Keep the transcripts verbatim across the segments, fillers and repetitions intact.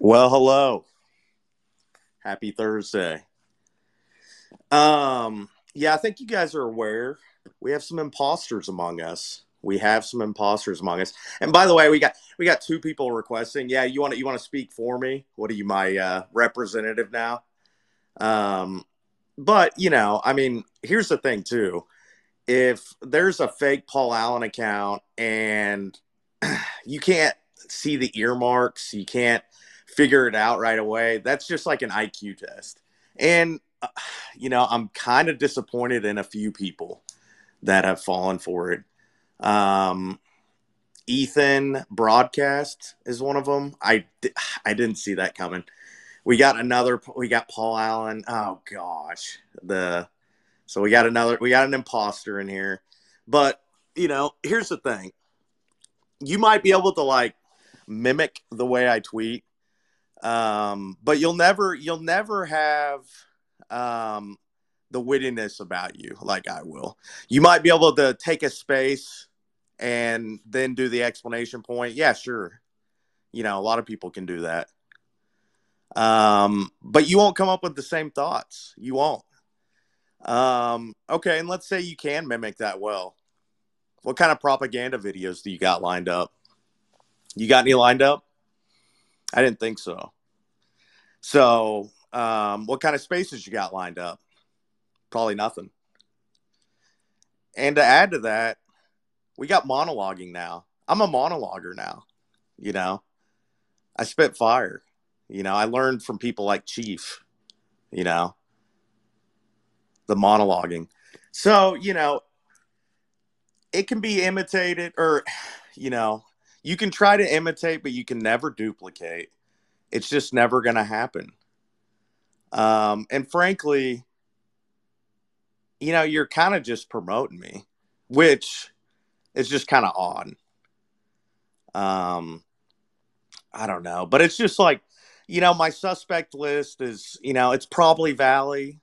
Well, hello. Happy Thursday. Um, yeah, I think you guys are aware we have some imposters among us. We have some imposters among us. And by the way, we got we got two people requesting. Yeah, you want to you want to speak for me? What are you, my uh, representative now? Um, but you know, I mean, here's the thing too. If there's a fake Paul Allen account and you can't see the earmarks, you can't figure it out right away. That's just like an I Q test. And, uh, you know, I'm kind of disappointed in a few people that have fallen for it. Um, Ethan Broadcast is one of them. I, I didn't see that coming. We got another, we got Paul Allen. Oh, gosh. The, so we got another, we got an imposter in here. But, you know, here's the thing. You might be able to, like, mimic the way I tweet, um, but you'll never you'll never have um, the wittiness about you like I will. You might be able to take a space and then do the explanation point. Yeah, sure. You know, a lot of people can do that. Um, but you won't come up with the same thoughts. You won't. Um, okay, and let's say you can mimic that well. What kind of propaganda videos do you got lined up? You got any lined up? I didn't think so. So, um, what kind of spaces you got lined up? Probably nothing. And to add to that, we got monologuing now. I'm a monologuer now. You know, I spit fire. You know, I learned from people like Chief, you know, the monologuing. So, you know, it can be imitated or, you know, you can try to imitate, but you can never duplicate. It's just never going to happen. Um, and frankly, you know, you're kind of just promoting me, which is just kind of odd. Um, I don't know, but it's just like, you know, my suspect list is, you know, it's probably Valley.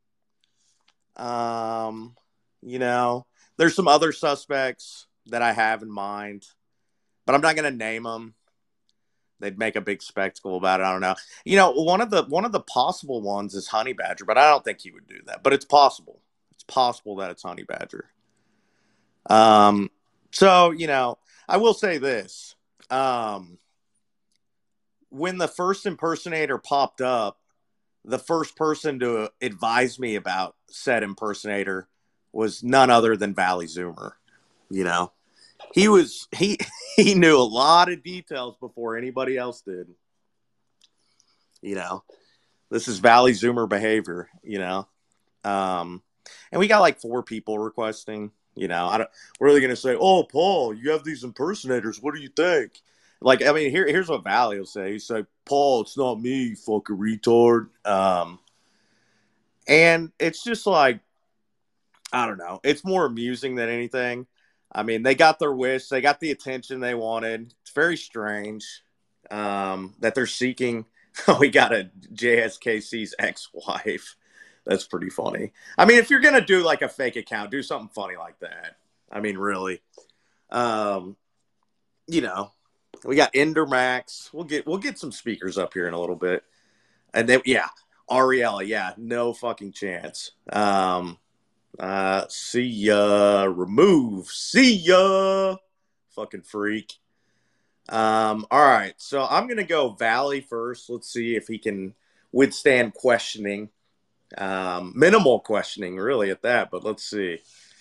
Um, you know, there's some other suspects that I have in mind, but I'm not going to name them. They'd make a big spectacle about it. I don't know. You know, one of the one of the possible ones is Honey Badger, but I don't think he would do that. But it's possible. It's possible that it's Honey Badger. Um, so you know, I will say this: um, when the first impersonator popped up, the first person to advise me about said impersonator was none other than Valley Zoomer. You know, he was he he knew a lot of details before anybody else did. You know, this is Valley Zoomer behavior. You know, um, and we got like four people requesting. You know, I don't. We're really gonna say, "Oh, Paul, you have these impersonators. What do you think?" Like, I mean, here, here's what Valley will say. He say, "Paul, it's not me, you fucking retard." Um, and it's just like, I don't know. It's more amusing than anything. I mean, they got their wish. They got the attention they wanted. It's very strange um, that they're seeking. We got a J S K C's ex-wife. That's pretty funny. I mean, if you're going to do like a fake account, do something funny like that. I mean, really. Um, you know, we got Endermax. We'll get we'll get some speakers up here in a little bit. And then, yeah, Ariella. Yeah, no fucking chance. Um, uh, see ya. Remove. See ya. Fucking freak. Um, all right. So I'm going to go Valley first. Let's see if he can withstand questioning. Um, minimal questioning, really, at that, but let's see.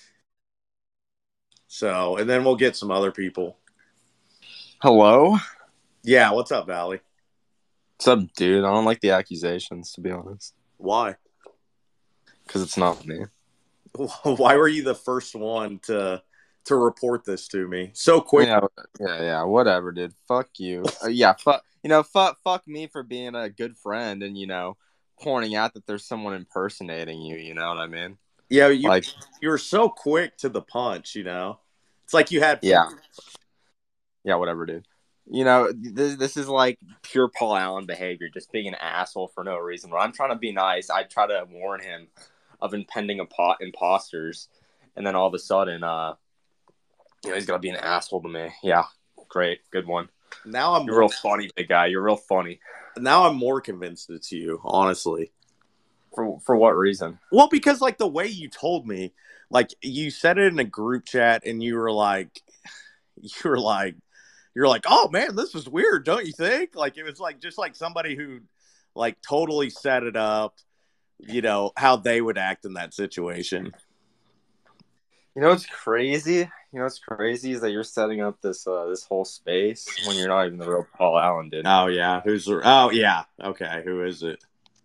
So, and then we'll get some other people. Hello? Yeah, what's up, Valley? What's up, dude? I don't like the accusations, to be honest. Why? Because it's not me. Why were you the first one to to report this to me so quick? Yeah, yeah, yeah. Whatever, dude. Fuck you. Uh, yeah, fuck. You know, fuck, fuck me for being a good friend and you know, pointing out that there's someone impersonating you. You know what I mean? Yeah, you Like, you were so quick to the punch. You know, it's like you had. yeah, yeah, whatever, dude. You know, this this is like pure Paul Allen behavior, just being an asshole for no reason. When I'm trying to be nice, I try to warn him of impending impo- imposters, and then all of a sudden, uh. You know, he's gonna be an asshole to me. Yeah, great, good one. Now I'm You're real funny, big guy. You're real funny. now I'm more convinced it's you, honestly. For for what reason? Well, because like the way you told me, like you said it in a group chat, and you were like, you were like, you're like, oh man, this is weird, don't you think? Like it was like just like somebody who like totally set it up, you know, how they would act in that situation. You know what's crazy? You know what's crazy is that you're setting up this uh, this whole space when you're not even the real Paul Allen, dude. Oh yeah, who's the? Oh yeah, okay, who is it?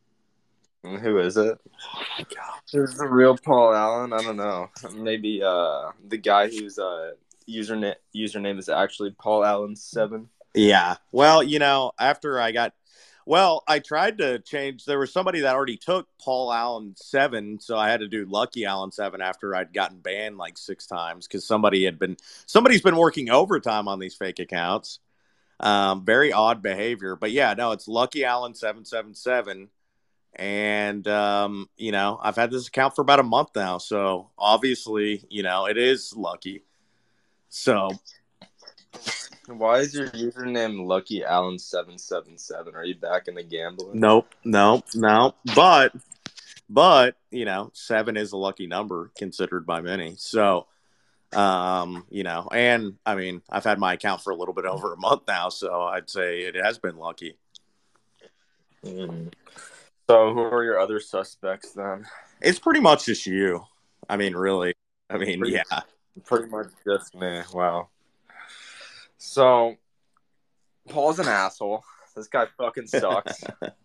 Who is it? Oh my god, Who's the real Paul Allen? I don't know. Maybe uh, the guy whose uh, username username is actually Paul Allen seven. Yeah. Well, you know, after I got, well, I tried to change. There was somebody that already took Paul Allen seven, so I had to do Lucky Allen seven after I'd gotten banned like six times because somebody had been somebody's been working overtime on these fake accounts. Um, very odd behavior, but yeah, no, it's Lucky Allen seven seven seven, and um, you know, I've had this account for about a month now, so obviously, you know, it is Lucky. So Why is your username Lucky Allen seven seven seven? Are you back in the gambling? nope, nope, nope. But but you know, seven is a lucky number considered by many. So um, you know, and I mean, I've had my account for a little bit over a month now, so I'd say it has been lucky. Mm. So who are your other suspects then? It's pretty much just you. I mean, really. I mean, Pretty, yeah. pretty much just me. Wow. So Paul's an asshole. This guy fucking sucks.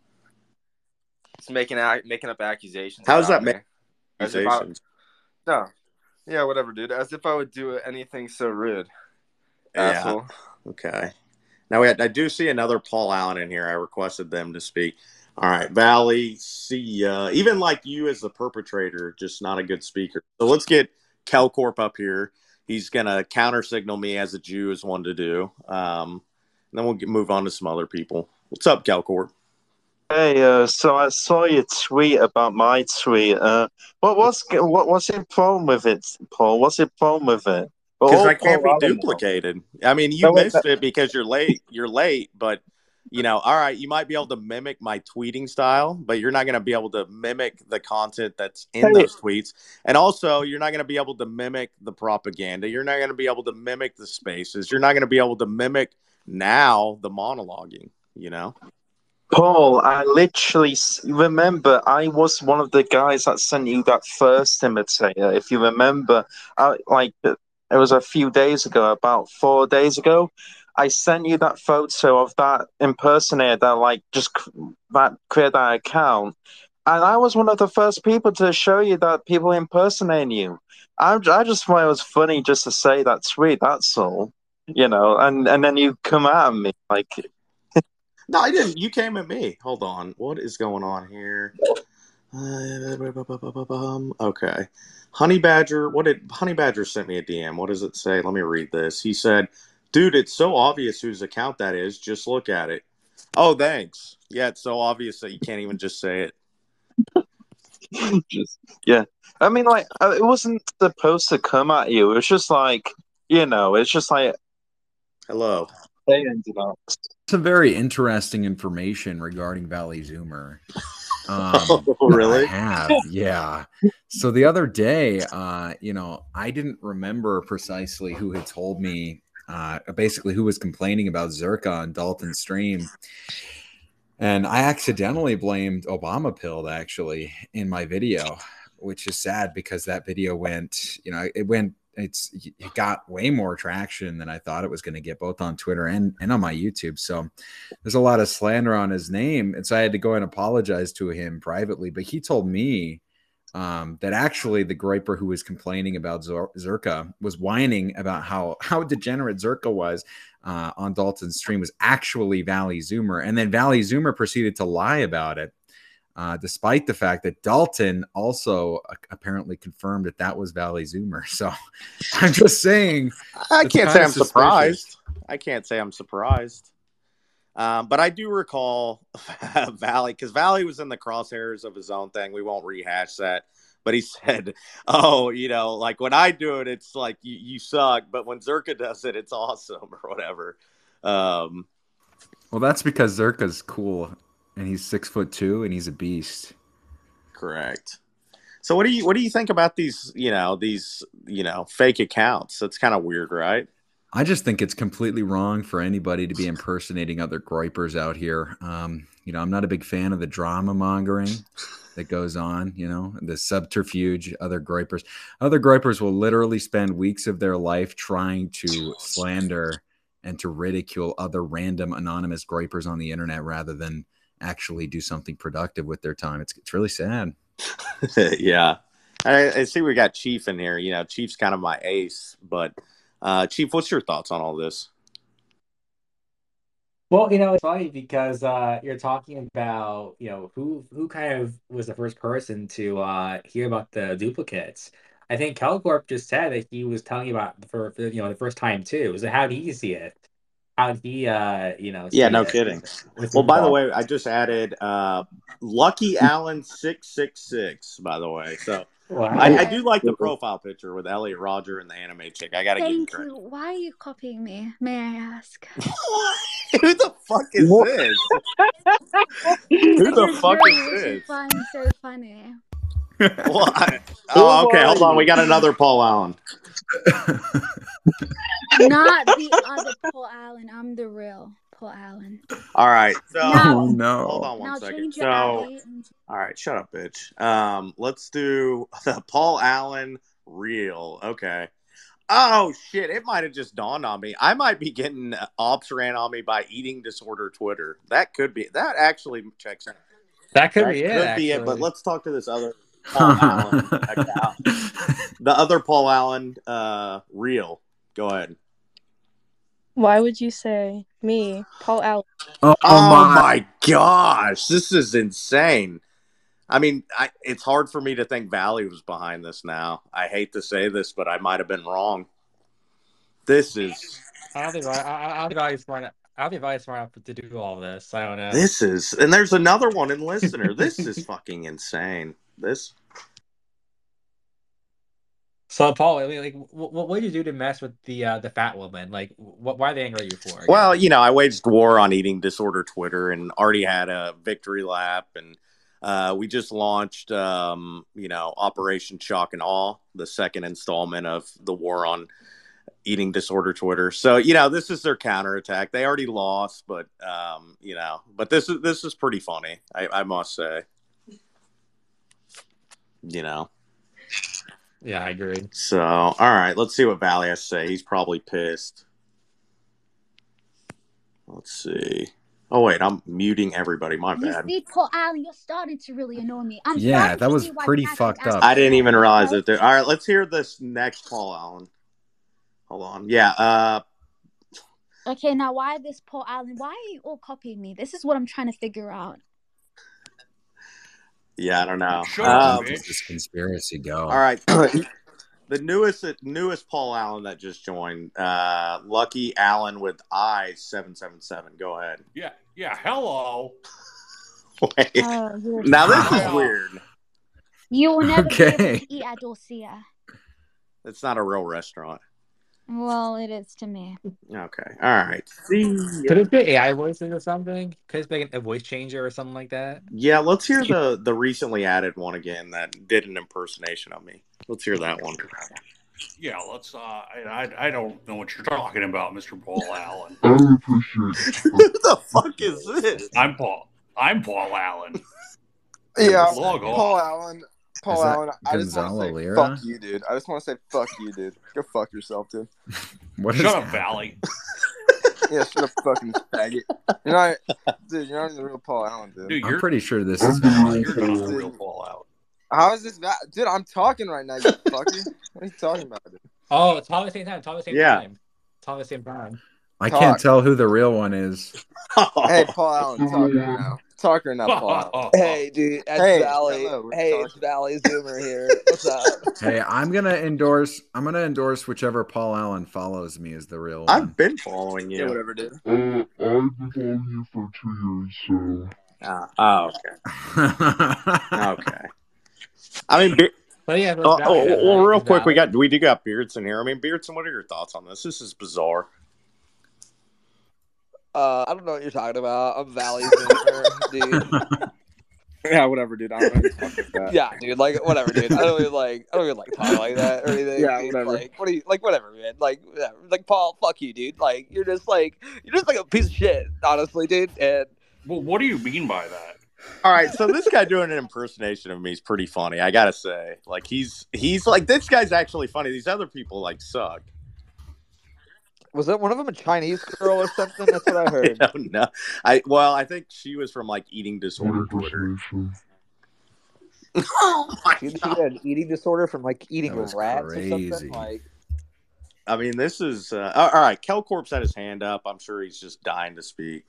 He's making making up accusations. How's about that me. make As if I, accusations? no. Yeah, whatever, dude. As if I would do anything so rude. Yeah. Asshole. Okay. Now we had, I do see another Paul Allen in here. I requested them to speak. All right, Valley, see ya. Even like you as the perpetrator, just not a good speaker. So let's get Kelcorp up here. He's gonna counter signal me as a Jew is one to do. Um, and then we'll get, move on to some other people. What's up, Kelcorp? Hey, uh, so I saw your tweet about my tweet. Uh, what what's what what's the problem with it, Paul? What's the problem with it? We're Because all I can't Paul be Allen now. duplicated. I mean, you No, wait, missed it because you're late. You're late, but you know, all right, you might be able to mimic my tweeting style, but you're not going to be able to mimic the content that's in hey, those tweets. And also, you're not going to be able to mimic the propaganda. You're not going to be able to mimic the spaces. You're not going to be able to mimic now the monologuing, you know? Paul, I literally s- remember I was one of the guys that sent you that first imitator. If you remember, I, like it was a few days ago, about four days ago. I sent you that photo of that impersonator that like just c- that created that account, and I was one of the first people to show you that people impersonating you. I I just thought it was funny just to say that tweet. That's all, you know. And and then you come at me like. No, I didn't. You came at me. Hold on. What is going on here? Okay. Honey Badger, what did Honey Badger sent me a D M? What does it say? Let me read this. He said, dude, it's so obvious whose account that is. Just look at it. Oh, thanks. Yeah, it's so obvious that you can't even just say it. Just, yeah. I mean, like, uh, it wasn't supposed to come at you. It was just like, you know, it's just like, Hello. they ended up. Some very interesting information regarding Valley Zoomer. Um, Oh, I really? have, yeah. So the other day, uh, you know, I didn't remember precisely who had told me, uh, basically who was complaining about Zerka on Dalton's stream. And I accidentally blamed Obama Pilled actually in my video, which is sad because that video went, you know, it went, it's, it got way more traction than I thought it was going to get, both on Twitter and, and on my YouTube. So there's a lot of slander on his name. And so I had to go and apologize to him privately. But he told me um, that actually the griper who was complaining about Zerka was whining about how, how degenerate Zerka was uh, on Dalton's stream was actually Valley Zoomer. And then Valley Zoomer proceeded to lie about it, uh, despite the fact that Dalton also uh, apparently confirmed that that was Valley Zoomer. So I'm just saying. I can't say I'm suspicious. surprised. I can't say I'm surprised. Um, but I do recall Valley, because Valley was in the crosshairs of his own thing. We won't rehash that. But he said, oh, you know, like when I do it, it's like you, you suck. But when Zerka does it, it's awesome or whatever. Um, Well, that's because Zerka's cool, and he's six foot two, and he's a beast. Correct. So what do you what do you think about these, you know, these, you know, fake accounts? That's kind of weird, right? I just think it's completely wrong for anybody to be impersonating other groypers out here. Um, you know, I'm not a big fan of the drama mongering that goes on, you know, the subterfuge, other groypers. Other groypers will literally spend weeks of their life trying to slander and to ridicule other random anonymous groypers on the internet rather than actually do something productive with their time. It's, it's really sad. Yeah. I, I see we got Chief in here. You know, Chief's kind of my ace, but Uh, Chief, what's your thoughts on all this? Well, you know, it's funny because uh, you're talking about, you know, who who kind of was the first person to uh, hear about the duplicates. I think Kelcorp just said that he was telling you about it for, for you know the first time too. So how did he see it? How did he uh you know Yeah, see no it? kidding. With Well, by the Paul? way, I just added uh, Lucky Allen six six six, by the way. So Wow. I, I do like the profile picture with Elliot Roger and the anime chick. I got to give you Thank credit. you. Why are you copying me? May I ask? Who the fuck is What? this? Who the Because fuck you're is what you this? find so funny. Well, I, oh, okay. Hold on. We got another Paul Allen. Not the other Paul Allen. I'm the real Paul Allen. All right. So Now, Oh no. hold on one now second. change your So, Abby. all right, shut up, bitch. Um, let's do the Paul Allen reel. Okay. Oh shit! It might have just dawned on me. I might be getting ops ran on me by eating disorder Twitter. That could be. That actually checks out. That could That be it. could be it. Actually. But let's talk to this other Paul Allen account. The other Paul Allen uh, reel. Go ahead. Why would you say me, Paul Allen? Oh, Oh my. my gosh, this is insane. I mean, I, it's hard for me to think Valley was behind this now. I hate to say this, but I might have been wrong. This is I don't think I, I, I don't think I was smart. enough- I don't think I was smart enough to do all this. I don't know. this is, and there's another one in listener. This is fucking insane. This. So Paul, I mean, like, what, what did you do to mess with the uh, the fat woman? Like, what? Why are they angry at you for? Again? Well, you know, I waged war on eating disorder Twitter and already had a victory lap, and uh, we just launched, um, you know, Operation Shock and Awe, the second installment of the war on eating disorder Twitter. So, you know, this is their counterattack. They already lost, but um, you know, but this is this is pretty funny, I, I must say. You know. Yeah, I agree. So, all right, let's see what Valley has to say. He's probably pissed. Let's see. Oh wait, I'm muting everybody. My You bad. see, Paul Allen, you're starting to really annoy me. I'm Yeah, starting that to was see why pretty Patrick fucked asked up. I didn't even realize right? it. There. All right, let's hear this next Paul Allen. Hold on. Yeah. Uh. Okay, now why this Paul Allen? Why are you all copying me? This is what I'm trying to figure out. Yeah, I don't know. Shut Where up, Um, does bitch. this conspiracy go? all right. The newest newest Paul Allen that just joined, uh, Lucky Allen with I seven seven seven. Go ahead. Yeah, yeah. Hello. Wait. Oh, you're Now this stupid. is Hi, uh, weird. You will never be able Okay. to eat at Dorsia. It's not a real restaurant. Well, it is to me. Okay. All right. See. Could it be A I voices or something? Could it be a voice changer or something like that? Yeah, let's hear the the recently added one again that did an impersonation of me. Let's hear that one. Yeah, let's. Uh, I, I I don't know what you're talking about, Mister Paul Allen. Who the fuck is this? I'm Paul. I'm Paul Allen. Yeah, Log Paul off. Allen. Paul Is that Allen, I just want Gonzalo to say Lira? fuck you, dude. I just want to say fuck you, dude. Go fuck yourself, dude. What is Shut up, happening? Valley. Yeah, shut up, fucking faggot. You're not, dude. You're not even the real Paul Allen, dude. Dude, I'm you're pretty sure this is you're Valley. not the real Paul Allen. How is this, va- dude? I'm talking right now, you fucker. What are you talking about, dude? Oh, it's all at the same time. Talk at the same Yeah. time. Talk at the same time. I Talk. can't tell who the real one is. Hey, Paul Allen, talk right now. Talk right now, Paul Allen. Hey, dude, that's Hey, Valley. hello, we're Hey, talking. it's Valley Zoomer here. What's up? Hey, I'm gonna endorse. I'm gonna endorse whichever Paul Allen follows me as the real one. I've been following Yeah, you. whatever, dude. Uh, I've been following you for two years, so. Ah, oh, okay. Okay. I mean, Be- But yeah, oh, Valley, oh, that's well, right. real It's quick, we Valley. got we do got Beardson here. I mean, Beardson, what are your thoughts on this? This is bizarre. Uh, I don't know what you're talking about. I'm Valley Zoomer, dude. Yeah, whatever, dude. I don't know what you're talking about. Yeah, dude. Like, whatever, dude. I don't even like. I don't even like talk like that or anything. Yeah, dude. whatever. Like, what do you like? Whatever, man. Like, whatever. Like, Paul, fuck you, dude. Like, you're just like, you're just like a piece of shit, honestly, dude. And Well, what do you mean by that? All right, so this guy doing an impersonation of me is pretty funny. I gotta say, like he's he's like this guy's actually funny. These other people like suck. was that one of them a Chinese girl or something? That's what I I heard. don't know. I well, I think she was from like eating disorder Twitter. Impersonation. Oh my She, she god! had an eating disorder from like eating That was rats or crazy. something. Like, I mean, this is uh, all right. Kelcorp's had his hand up. I'm sure he's just dying to speak.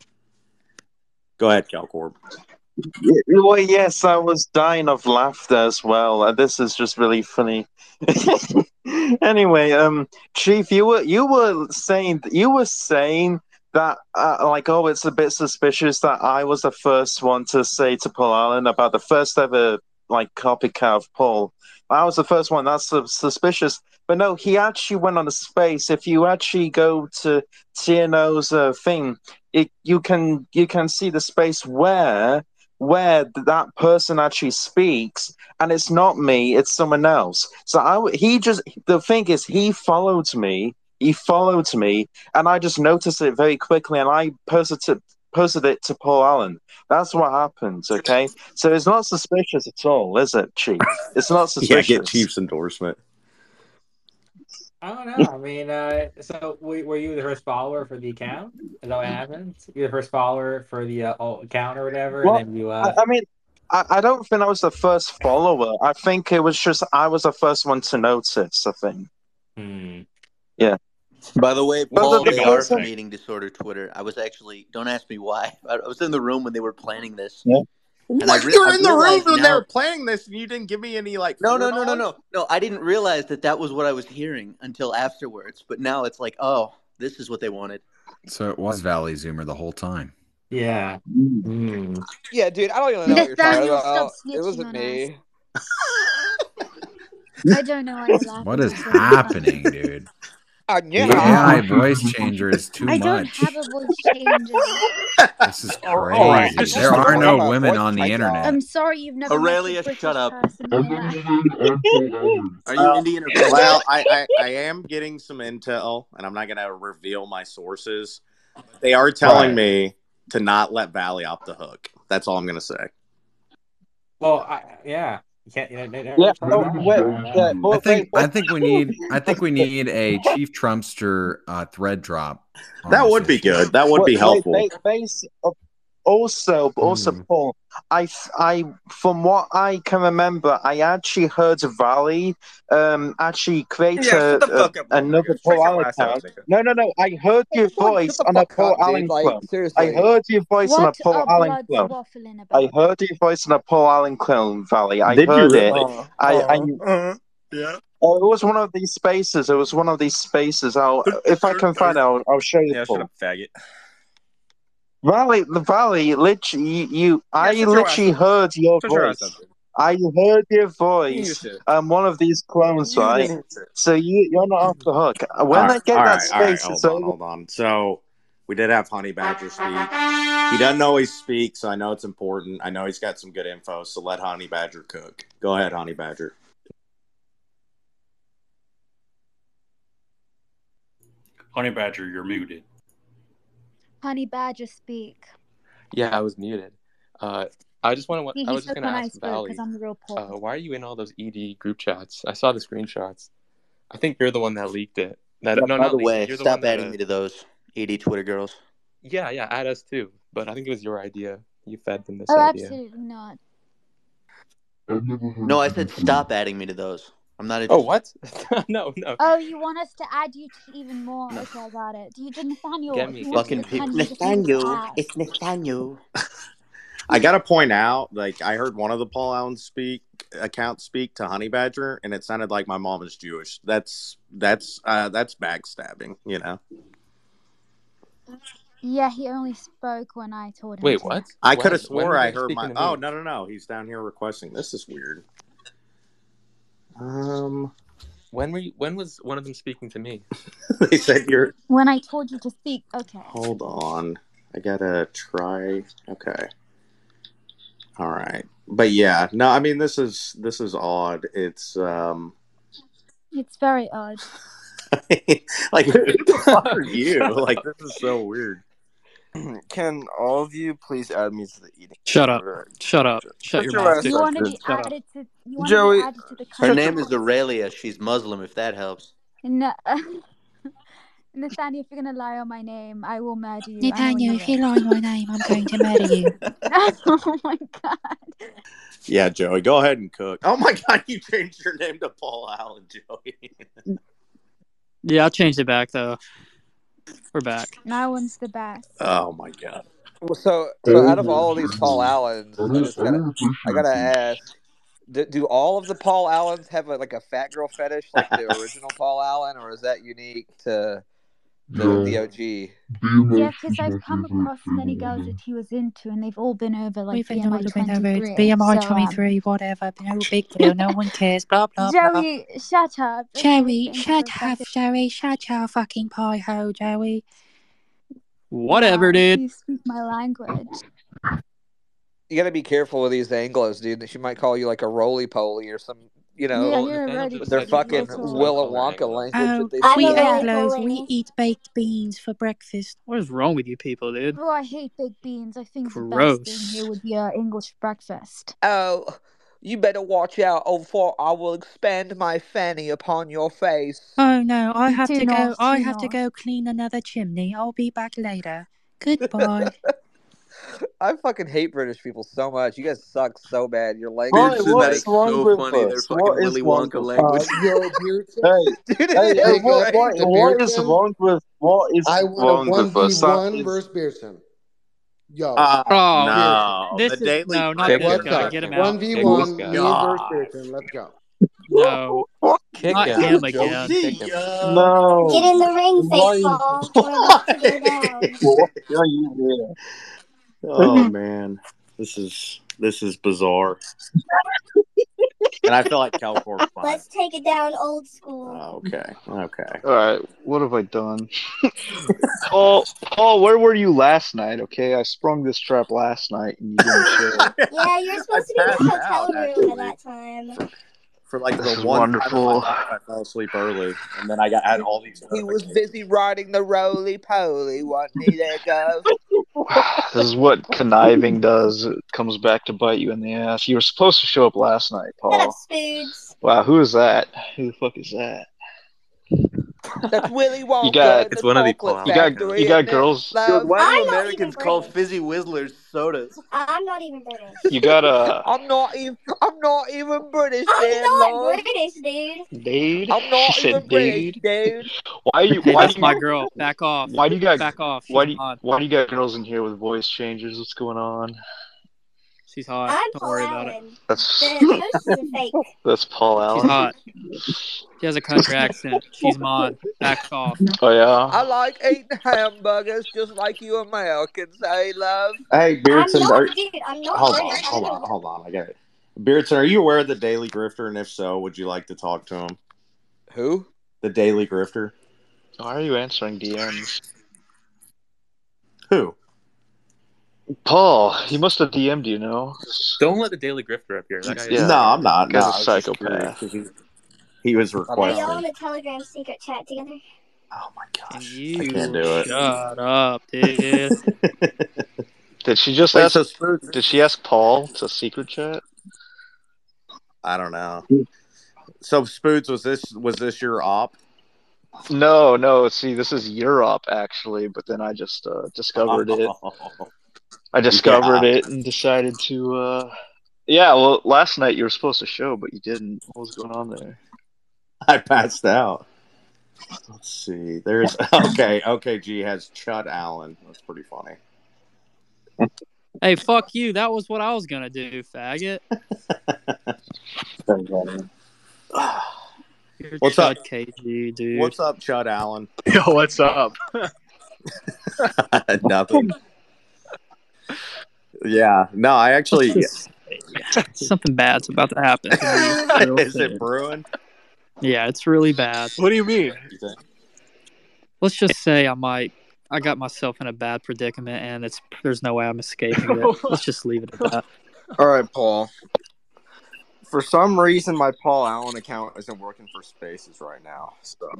Go ahead, Kelcorp. Well, yes, I was dying of laughter as well. Uh, This is just really funny. Anyway, um, Chief, you were you were saying you were saying that uh, like, oh, it's a bit suspicious that I was the first one to say to Paul Allen about the first ever like copycat of Paul. I was the first one. That's su- suspicious. But no, he actually went on a space. If you actually go to T N O's uh, thing, it, you can you can see the space where where that person actually speaks, and it's not me, it's someone else. So I w- he just the thing is he followed me, he followed me, and I just noticed it very quickly, and I posted it posted it to Paul Allen. That's what happened. Okay, so it's not suspicious at all, is it, Chief? It's not Yeah, get suspicious. Chief's endorsement. I don't know. I mean, uh, so w- were you the first follower for the account? Is that what happened? You were the first follower for the uh, oh, account or whatever, and Well, then you. I, Uh... I mean, I, I don't think I was the first follower. I think it was just I was the first one to notice. I think. Hmm. Yeah. By the way, But Paul, the, the they are person, from Eating Disorder Twitter. I was actually, don't ask me why. I I was in the room when they were planning this. yeah. And I What? re- You were I in the room realized when they were now. planning this, and you didn't give me any like No, no, no, no, foreknowledge? no. No, I didn't realize that that was what I was hearing until afterwards. But now it's like, oh, this is what they wanted. So it was Valley Zoomer the whole time. Yeah. Mm. Hmm. yeah, dude. I don't even know what you're talking Nathaniel, stop about. It snitching wasn't on us. me. I don't know why you're laughing. What is so funny. happening, dude? Uh, The yeah. A I voice changer is too I don't much. have a voice changer. This is All right, all right, crazy. just There just are I no have a women voice on the changer. internet. I'm sorry you've never Aurelia, met a British shut up. person in I'm your the life. woman. I'm Paul Allen. Are you Well, Indian or British? well, I, I I am getting some intel, and I'm not going to reveal my sources. They are telling Right. me to not let Valley off the hook. That's all I'm going to say. Well, I, yeah. You can't. You know, never Yeah. trust Oh, Valley. wait. I don't Yeah. know. I Well, think wait. I think we need I think we need a Chief Trumpster uh, thread drop on That this would be issue. good. That would Wait. be Wait. helpful. Wait. Base. Also, also, Hmm. Paul. I, I, from what I can remember, I actually heard Valley um actually create Yeah, shut a, the a fuck up, another motherfucker. Paul Trace your Allen ass out, account. nigga. No, no, no. I heard Hey, your Floyd, voice shut the on a fuck Paul up, dude. Allen Like, clone. I seriously. heard your voice on a What Paul are Allen Bloods clone. waffling I about? heard your voice on a Paul Allen clone, Valley. I Did you heard it. really? Uh, I, I, uh, Uh, yeah. oh, it was one of these spaces. It was one of these spaces. I'll, if I can find it, I'll, I'll show you, Yeah, shut Paul. up, faggot. Valley, the Valley, literally, you, you Yeah, I shut your ass literally up. heard your Shut your ass up, voice. dude. I heard your You need voice. shit. Um, one of these clones, You right? need shit. So you, you're not off the hook. All When right, I get all that right, all right. space, Hold it's on, over. hold on. So we did have Honey Badger speak. He doesn't always speak, so I know it's important. I know he's got some good info, so let Honey Badger cook. Go ahead, Honey Badger. Honey Badger, you're muted. Honey Badger, speak. Yeah, I was muted. Uh, I just want to. He, I he was just spoke gonna when I ask spoke because Valley, I'm the real Paul. uh, why are you in all those E D group chats? I saw the screenshots. I think you're the one that leaked it. That Yeah, no, by not the leaked it. way, You're the stop one that. adding Uh, me to those E D Twitter girls. yeah, yeah, add us too. But I think it was your idea. You fed them this Oh, idea. absolutely not. I've never heard No, I of you said before. stop adding me to those. I'm not Oh, interested. what? no, no. Oh, you want us to add you to even more? No. Okay, I got it. Do you, Nathaniel? Get If me, you get want to me, Fucking get pe- me. defend, you just need to Nathaniel. ask. It's Nathaniel. I got to point out, like, I heard one of the Paul Allen speak accounts speak to Honey Badger, and it sounded like my mom is Jewish. That's that's uh, that's backstabbing, you know. Yeah, he only spoke when I told him Wait, to. what? I could When? have When swore was I he heard speaking my. to Oh me? no no no! He's down here requesting. This is weird. Um, When were you, when was one of them speaking to me? They said you're. When I told you to speak, okay. Hold on, I gotta try. Okay. All right, but yeah, no, I mean this is this is odd. It's um, It's very odd. like who the fuck are you? Like this is so weird. Can all of you please add me to the eating? Shut up. Order? Shut up. Shut your mouth. You want to be Shut up. added to? You want Joey, to be added to the Her country? name is Aurelia. She's Muslim, if that helps. No. Nathaniel, if you're gonna lie on my name, I will murder you. Nathaniel, if you lie on my name, I'm going to murder you. Oh my god. Yeah, Joey, go ahead and cook. Oh my god, you changed your name to Paul Allen, Joey. Yeah, I changed it back though. We're back. That one's the best. Oh my god. Well, so, so out of all of these Paul Allens, I just gotta, I gotta ask: do, do all of the Paul Allens have a, like a fat girl fetish, like the original Paul Allen, or is that unique to the, the O G? Yeah, because I've come across many girls that he was into, and they've all been over like We've B been M I all been over twenty-three. it. B M I so, um, twenty-three, whatever. No big deal. No one cares. Blah, blah, blah. Joey, shut up. Okay, Joey, thank you shut for up, fucking- Joey. Shut your fucking pie hole, Joey. Whatever, Wow, dude. You speak my language. You gotta be careful with these Anglos, dude. She might call you like a roly poly or some, you know, Yeah, you're already with their pretty fucking little. Willy Wonka language Oh, that they we speak. Anglos, we eat baked beans for breakfast. What is wrong with you people, dude? Oh, I hate baked beans. I think the best Gross. thing here would be a English breakfast. Oh, you better watch out, or for I will expand my fanny upon your face. Oh no, I have Too to go. north, I too have to north. go clean another chimney. I'll be back later. Goodbye. I fucking hate British people so much. You guys suck so bad. Your Why? language is What's like wrong so with funny. us? Their fucking What is Willy wrong Wonka with language. us? Uh, yo, Beardson. Hey, Dude, it hey, hey, is, what, right? what, The what is Beardson. wrong with what is I want a wrong one with v us? That one is, versus Beardson. Yo, Uh, Oh, no, this the is Daily no, not Kick this him. what's guy. up? Get him One out. v Kick one, this me guy. versus God. Beardson. Let's go. No. Kick Not him. him again. Kick him. no. Get in the ring, Why? fake ball. We're about to go down. What are you Oh man, this is this is bizarre, and I feel like Calcor's fine. Let's take it down old school. Oh, okay, okay. All right, what have I done? Paul, Paul, where were you last night? Okay, I sprung this trap last night and you didn't show. Yeah, you're supposed to be in the hotel room at that time. For like This the is one time in my wonderful. life, I fell asleep early, and then I got had all these. He was busy riding the roly poly. Wasn't he there, Gov? This is what conniving does. It comes back to bite you in the ass. You were supposed to show up last night, Shut up, Paul. Spoods. Wow, who is that? Who the fuck is that? That's Willy Wonka. You got, and It's the one of the chocolate Paul you got, factory, you got isn't it, girls. love? Why I'm do not Americans even call British. fizzy Whizzlers sodas? I'm not even British. You got a I'm not even. I'm not even British, I'm there, not love. British, dude. dude. I'm She not even said, British, dude. dude. Why you? Hey, Why that's do you? my girl. Back off. Why do you got? Back off. She's Why do you? hot. Why do you got girls in here with voice changers? What's going on? She's hot. I'm Don't Paul worry about it. Allen. That's The host is a fake. that's Paul She's Allen. hot. She has a country accent. She's mod. Back off. Oh yeah. I like eating hamburgers just like you Americans, hey, love? Hey, I'm Beardson, not, are, dude. I'm not hold on, British. I hold don't on, know. hold on. I got it. Beardson, are you aware of the Daily Grifter? And if so, would you like to talk to him? Who? The Daily Grifter. Why are you answering D Ms? Who? Paul, he must have D M'd you, know? Don't let the Daily Grifter up here. That guy is Yeah. No, I'm not. No, Guy's a I was just curious psychopath. 'cause he, he was Are y'all requesting. in the Telegram secret chat together? Oh my Can gosh, you I can't do it. shut up, dude? Did she just Wait, ask? so Spoods? Did she ask Paul to secret chat? I don't know. So Spoods, was this was this your op? No, no. See, this is Europe actually, but then I just uh, discovered it. I discovered Yeah. it and decided to. Uh... Yeah, well, last night you were supposed to show, but you didn't. What was going on there? I passed out. Let's see. There's okay. Okay, G has Chud Allen. That's pretty funny. Hey, fuck you. That was what I was gonna do, faggot. You're What's Chud up? K G, dude. What's up, Chud Allen? Yo, what's up? Nothing. Yeah. No, I actually. Let's just say, something bad's about to happen to me. Real Is soon. it brewing? Yeah, it's really bad. What do you mean? Let's just say I might. I got myself in a bad predicament, and it's there's no way I'm escaping it. Let's just leave it at that. All right, Paul. For some reason, my Paul Allen account isn't working for Spaces right now. So.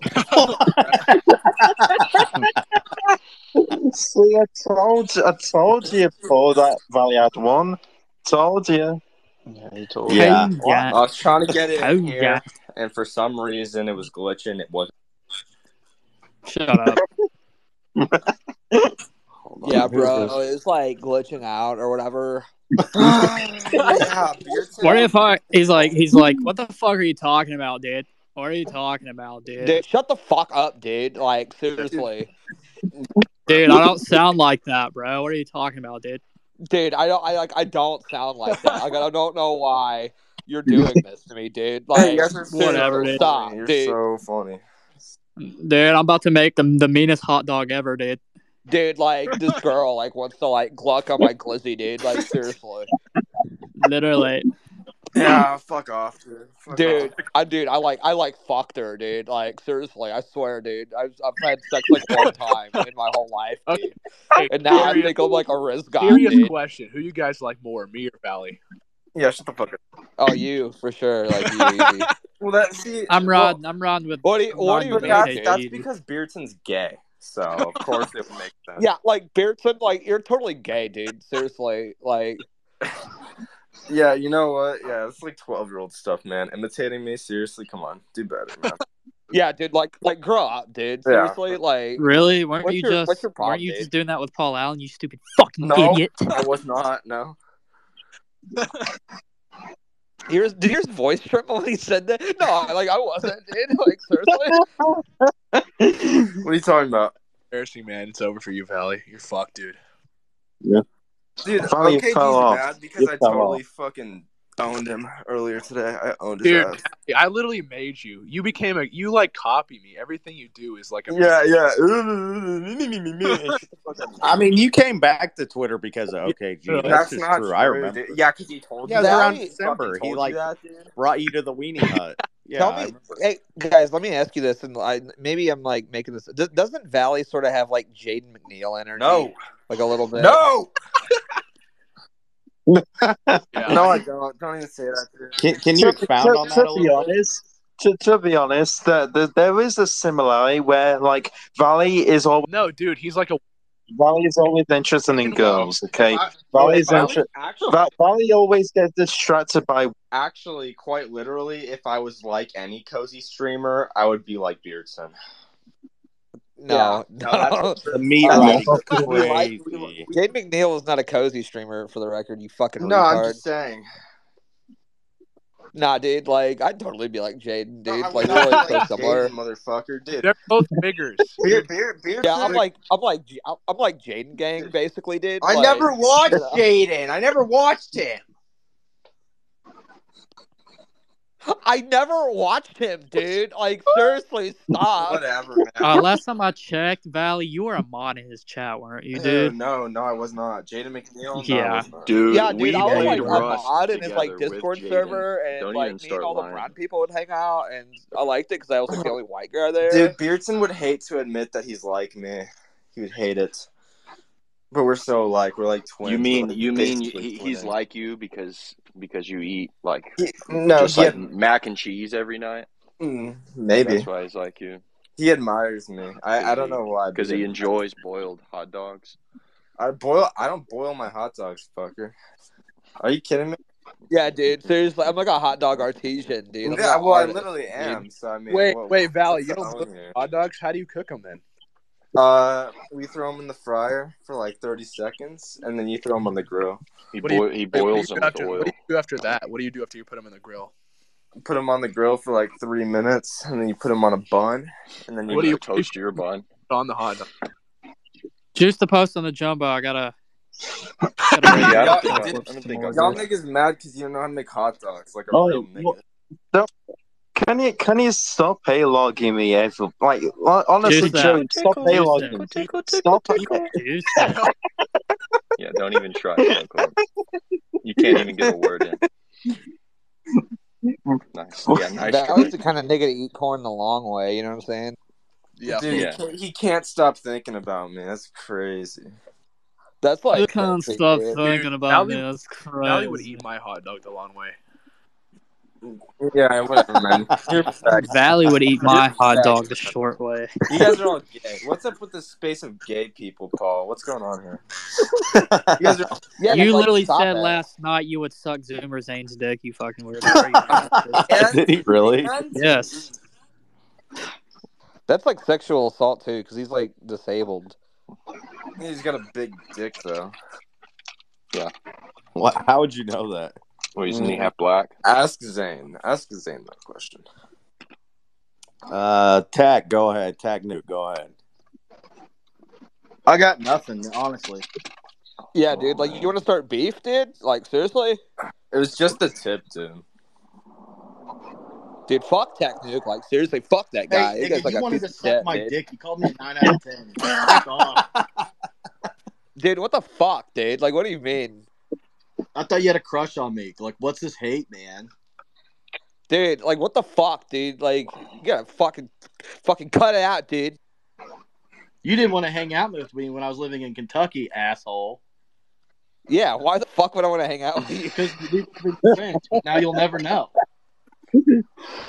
See, I told you, I told you, Paul, that Valley had one. Told you. Yeah, he told Yeah, Oh, well, yeah. I was trying to get it Oh, in here, yeah. and for some reason, it was glitching. It wasn't. Shut up. Yeah, bro, it's like glitching out or whatever. Yeah, Beardson. What if I? He's like, he's like, what the fuck are you talking about, dude? What are you talking about, dude? Dude, shut the fuck up, dude. Like, seriously. Dude, I don't sound like that, bro. What are you talking about, dude? Dude, I don't I like I don't sound like that. Like I don't know why you're doing this to me, dude. Hey, Like you guys are so Whatever, funny. dude. stop, You're dude. so funny. Dude, I'm about to make the the meanest hot dog ever, dude. Dude, like this girl like wants to like gluck on my glizzy, dude. Like seriously. Literally. Yeah, fuck off, dude. Fuck Dude, off. I dude, I like I like fucked her, dude. Like seriously, I swear, dude. I've I've had sex like one time in my whole life, dude. Hey, And now I serious, think I'm like a Riz god, serious dude. question. Who you guys like more, me or Valley? Yeah, shut the fuck up. Oh, you for sure, like you easy. Well, that see, I'm well, riding. I'm riding with. What do you I'm what do riding you with mean, that's dude? that's dude. because Beardson's gay, so of course it would make sense. Yeah, like Beardson, like you're totally gay, dude. Seriously, like Yeah, you know what? Yeah, it's like twelve-year-old stuff, man. Imitating me, seriously, come on, do better, man. yeah, dude. Like like grow up, dude. Yeah. Seriously, like Really? Weren't what's you your just? what's your problem, weren't you dude? just doing that with Paul Allen? You stupid fucking No, idiot. I was not. No. Here's did your voice tremble when he said that? No, like I wasn't, dude. Like seriously. What are you talking about, Embarrassing, man. It's over for you, Valley. You're fucked, dude. Yeah. dude? Valley O K G's fell off. mad because You I fell totally off. fucking owned him earlier today. I owned his Dude, ass. I literally made you. You became a. You like copy me. Everything you do is like a. Yeah, yeah. I mean, you came back to Twitter because of O K G. That's, That's just not true. true. I remember. Dude. Yeah, because he told Yeah, you it was that. around He December. fucking He told like you that, dude. brought you to the weenie hut. Yeah, Tell I me, remember. hey guys, let me ask you this, and I maybe I'm like making this. d- Doesn't Valley sort of have like Jaden McNeil energy? No, like a little bit. no, Yeah, no. I don't. Don't even say that, dude. Can, can you To, expound to, on that to a be little bit? honest, to, to be honest, the, the, there is a similarity where like Valley is always no, dude. He's like a. Valley is always interested in girls. Okay, If I- Valley's if I inter- was actually, Va- Valley always gets distracted by. actually, quite literally, if I was like any cozy streamer, I would be like Beardson. No, no, that's The meat Uh, riding no. is we like crazy. we, Jaden McNeil is not a cozy streamer, for the record. You fucking No, retard. I'm just saying. Nah, dude. Like I'd totally be like Jaden, No, dude. I like would not really be so like similar. Jaden, motherfucker, dude. They're both biggers. Beard, beard, Beardson. Yeah, I'm like I'm like J- I'm I'm like Jaden gang, basically, dude. I Like, never watched you know. Jaden. I never watched him. I never watched him, dude. Like seriously, stop. Whatever, man. Uh, last time I checked, Valley, you were a mod in his chat, weren't you, Ew, dude? no, no, I was not. Jaden McNeil? No, I Yeah. was not. Dude, Yeah, dude, we I was played like a Rust mod in his like together with Discord Jaden. server, and Don't like even me and start all the lying. brown people would hang out, and I liked it because I was like the only white guy there. Dude, Beardson would hate to admit that he's like me. He would hate it. But we're so like we're like twins. You We're, mean like, you mean basically he, he's twinning. like you because because you eat like He, no, just he like ad- mac and cheese every night? mm, maybe That's why he's like you. he admires me. I, I Because don't he, know why. because but he he enjoys boiled hot dogs. I boil. I don't boil my hot dogs, fucker. Are you kidding me? Yeah, dude, seriously, I'm like a hot dog artisan, dude. I'm Yeah, not well, I artist, literally dude. am. So I mean, Wait, what, wait, Valley. what's You the don't own boil here? hot dogs? How do you cook them then? Uh, we throw them in the fryer for like thirty seconds, and then you throw them on the grill. He What do you, boil he wait, what do you boils do them with after? What do oil. you do after that? What do you do after you put them in the grill? Put them on the grill for like three minutes, and then you put them on a bun, and then you What What do do you you toast your bun? put on the hot dog? Juice the post on the jumbo. I gotta. gotta Yeah, I Y'all, don't think I, did, I don't think I'm y'all there. niggas mad because you don't know how to make hot dogs like a Oh, real nigga. what- don't- can you can you stop haylogging me, Evan? Like hon- honestly, Juice that. Joey, stop Juice it. haylogging. Stop. Juice it. Yeah, don't even try, Uncle. You can't even get a word in. Nice. Yeah, nice. Valley's the kind of nigga to eat corn the long way. You know what I'm saying? Yeah. Dude, Yeah. he, can't, he can't stop thinking about me. That's crazy. That's You like can't crazy, stop dude. thinking Dude, about Valley, me. That's Valley would crazy. eat my hot dog the long way. Yeah, whatever, man. You're pathetic. Valley would eat You're my hot pathetic. dog the short way. You guys are all gay. What's up with the space of gay people, Paul? What's going on here? You guys are. Yeah, You like, literally stop said it. last night you would suck Zoomer Zane's dick, you fucking weirdo. Did he really? Yes. That's like sexual assault too, because he's like disabled. He's got a big dick, though. Yeah. What? How would you know that? Well, isn't he half black? Ask Zane. Ask Zane that question. Uh, Tack, go ahead. Tack Newt, go ahead. I got nothing, honestly. Yeah, dude. Like, you want to start beef, dude? Like, seriously? It was just the tip, dude. Dude, fuck Tech Nuke. Like, seriously, fuck that guy. Hey, That guy's nigga, like you a wanted piece to of suck shit, my dude. dick. You called me a nine out of ten. Fuck off. Dude, what the fuck, dude? Like, what do you mean? I thought you had a crush on me. Like, what's this hate, man? Dude, like, what the fuck, dude? Like, you gotta fucking, fucking cut it out, dude. You didn't want to hang out with me when I was living in Kentucky, asshole. Yeah, why the fuck would I want to hang out with you? Because we've been friends, but now you'll never know. You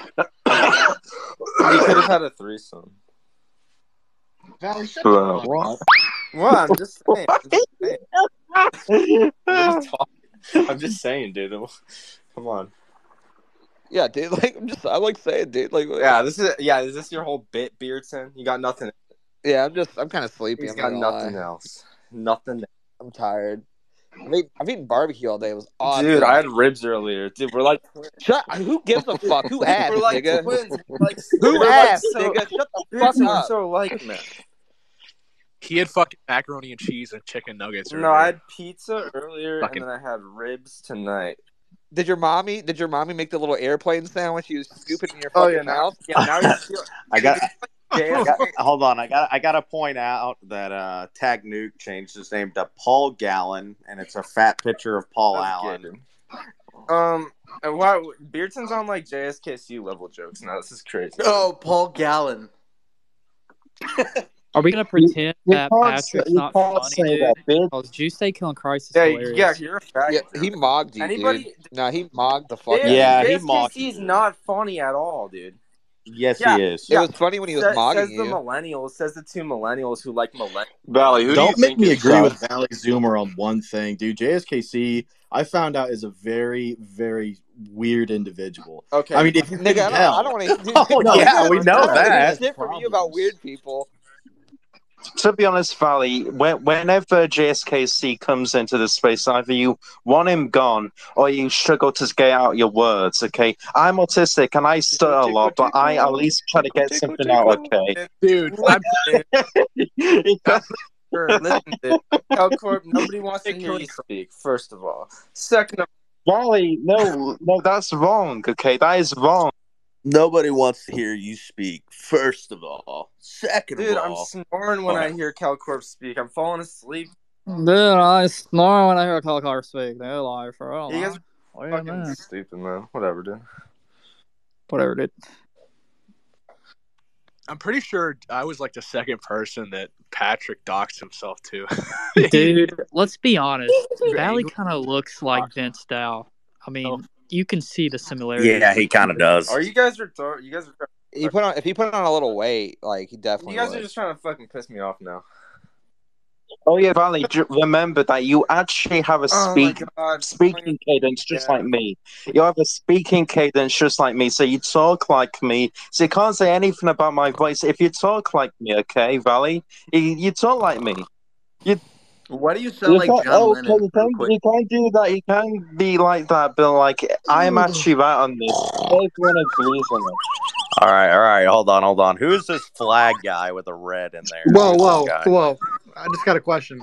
could have had a threesome. Valley, shut Bro, the fuck what? up. What? I'm just saying. I'm just saying. I'm just, talking. I'm just saying, dude. Come on. Yeah, dude. Like, I'm just, I like saying, dude. Like, Yeah, this is. Yeah, is this your whole bit, Beardson? You got nothing. Yeah, I'm just, I'm kind of sleepy. He's I'm got not gonna nothing lie. else. Nothing. I'm tired. I've eaten, I've eaten barbecue all day. It was awesome. Dude, I had ribs earlier. Dude, we're like. Shut. Who gives a fuck? Who asked, We're like nigga? twins. We're like, Who we're like asked, so, nigga? Shut the Beardson, fuck we're up. so alike, man. He had fucking macaroni and cheese and chicken nuggets. No, I had pizza earlier, Fucking- and then I had ribs tonight. Did your mommy? Did your mommy make the little airplane sandwich you scoop it in your Oh, fucking yeah, now- mouth? Yeah, now you feel. I got, Jay, I got. Hold on, I got. I got to point out that uh, Tag Nuke changed his name to Paul Gallen, and it's a fat picture of Paul That's Allen. good. Um, and why Beardson's on like J S K C level jokes now? This is crazy. Oh, Paul Gallen. Are we gonna pretend you that can't Patrick's say- you not can't funny, say dude? that, bitch. Oh, Juice Day Killing Christ is Yeah, hilarious. yeah, you're a faggot. Yeah, he mogged you, Anybody? dude. No, he mogged the fuck out of Yeah, you. he J S K mocked C's you. not funny at all, dude. Yes, Yeah. he is. It was funny when he was Sa- mogging says the you. millennials. Says the two millennials who like millennials. Valley, who do you Don't make think me is agree with South? Valley Zoomer on one thing, dude. J S K C, I found out, is a very, very weird individual. Okay, I mean, if you Nigga, can I don't, tell. I don't want to. Oh, No, yeah, no, we know no, that. Shit from you about weird people. To be honest, Valley, when, whenever J S K C comes into the space, either you want him gone or you struggle to get out your words, okay? I'm autistic and I stutter a lot, but I at least try to get something out, okay? Dude, I'm, Sure, listen, dude. Calcorp, nobody wants to hear you speak. First of all, second of Valley, no, no, that's wrong, okay? That is wrong. Nobody wants to hear you speak. First of all, second dude, of I'm all, snoring when I hear Calcorp speak. I'm falling asleep. Dude, I snore when I hear a call car speak. Dude, like, for real. You guys man. are Oh, yeah, fucking man. stupid, man. Whatever, dude. Whatever, dude. I'm pretty sure I was like the second person that Patrick doxed himself to. Dude, let's be honest. Valley Angry. kind of looks like Vince Dow. I mean, you can see the similarities. yeah, he kind of does. Are you guys retarded? You guys are. He put on if he put on a little weight, like he definitely. You guys would. are just trying to fucking piss me off now. Oh yeah, Valley, ju- remember that you actually have a Oh speak, my god. speaking cadence just Yeah. like me. You have a speaking cadence just like me, so you talk like me. So you can't say anything about my voice. If you talk like me, okay, Valley, you, you talk like me. You, Why do you sound you like can't, John oh, Lennon? okay, you real can't, quick? you can't do that. You can't be like that, but like I'm actually right on this. Everyone agrees on it. All right, all right. Hold on, hold on. Who's this flag guy with a red in there? Whoa, Who's this whoa, guy? whoa. I just got a question.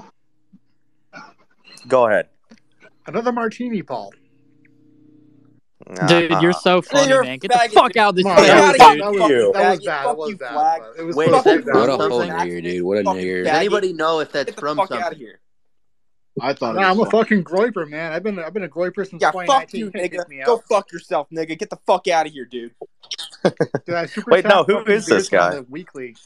Go ahead. Another martini, Paul. Dude, Uh-huh. you're so funny, you're a man. Get the faggot, fuck dude. out of this Come on, show, that, was, dude. that, was, Fuck you. that was Faggot. bad. Fuck It was you, bad. flag. But it was Wait, supposed is to that be from bad. What a something? honer here, dude. What a Fucking nigger. Does faggot. anybody know if that's Get the from fuck out of something? here. I thought Nah, it I'm a was funny. fucking groiper, man. I've been I've been a groiper since Yeah, twenty fuck nineteen. you, You can't nigga. kick me Go out. fuck yourself, nigga. Get the fuck out of here, dude. Dude, I super Wait, chat no, who fucking is this Beardson on guy? the weekly.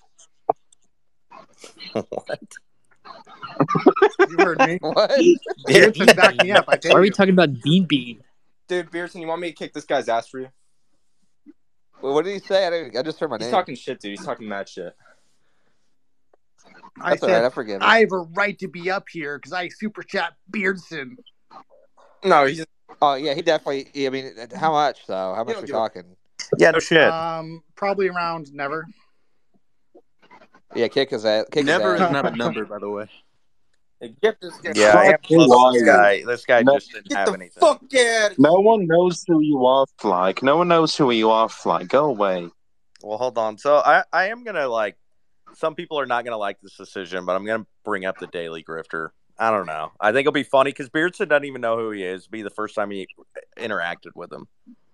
What? You heard me. What? Beardson backed me up. I Why tell are we you. talking about Bean Bean? Dude, Beardson, you want me to kick this guy's ass for you? Well, what did he say? I, didn't, I just heard my He's name. talking shit, dude. He's talking mad shit. I That's all said right. I forgive him. I have a right to be up here because I super chat Beardson. No, he's Oh yeah, he definitely. I mean, how much though? How much don't we give a- talking? Yeah, no shit. Um, probably around never. Yeah, kick his ass. Kick Never his is ass. not a number, by the way. Hey, get this guy. Yeah, Fuck and who plus are this you? guy, this guy No, just didn't Get have the anything. fuck out. no one knows who you are, Flag. No one knows who you are, Flag. Go away. Well, hold on. So I, I am gonna like. Some people are not gonna like this decision, but I'm gonna bring up the Daily Grifter. I don't know. I think it'll be funny because Beardson doesn't even know who he is. It'll be the first time he interacted with him.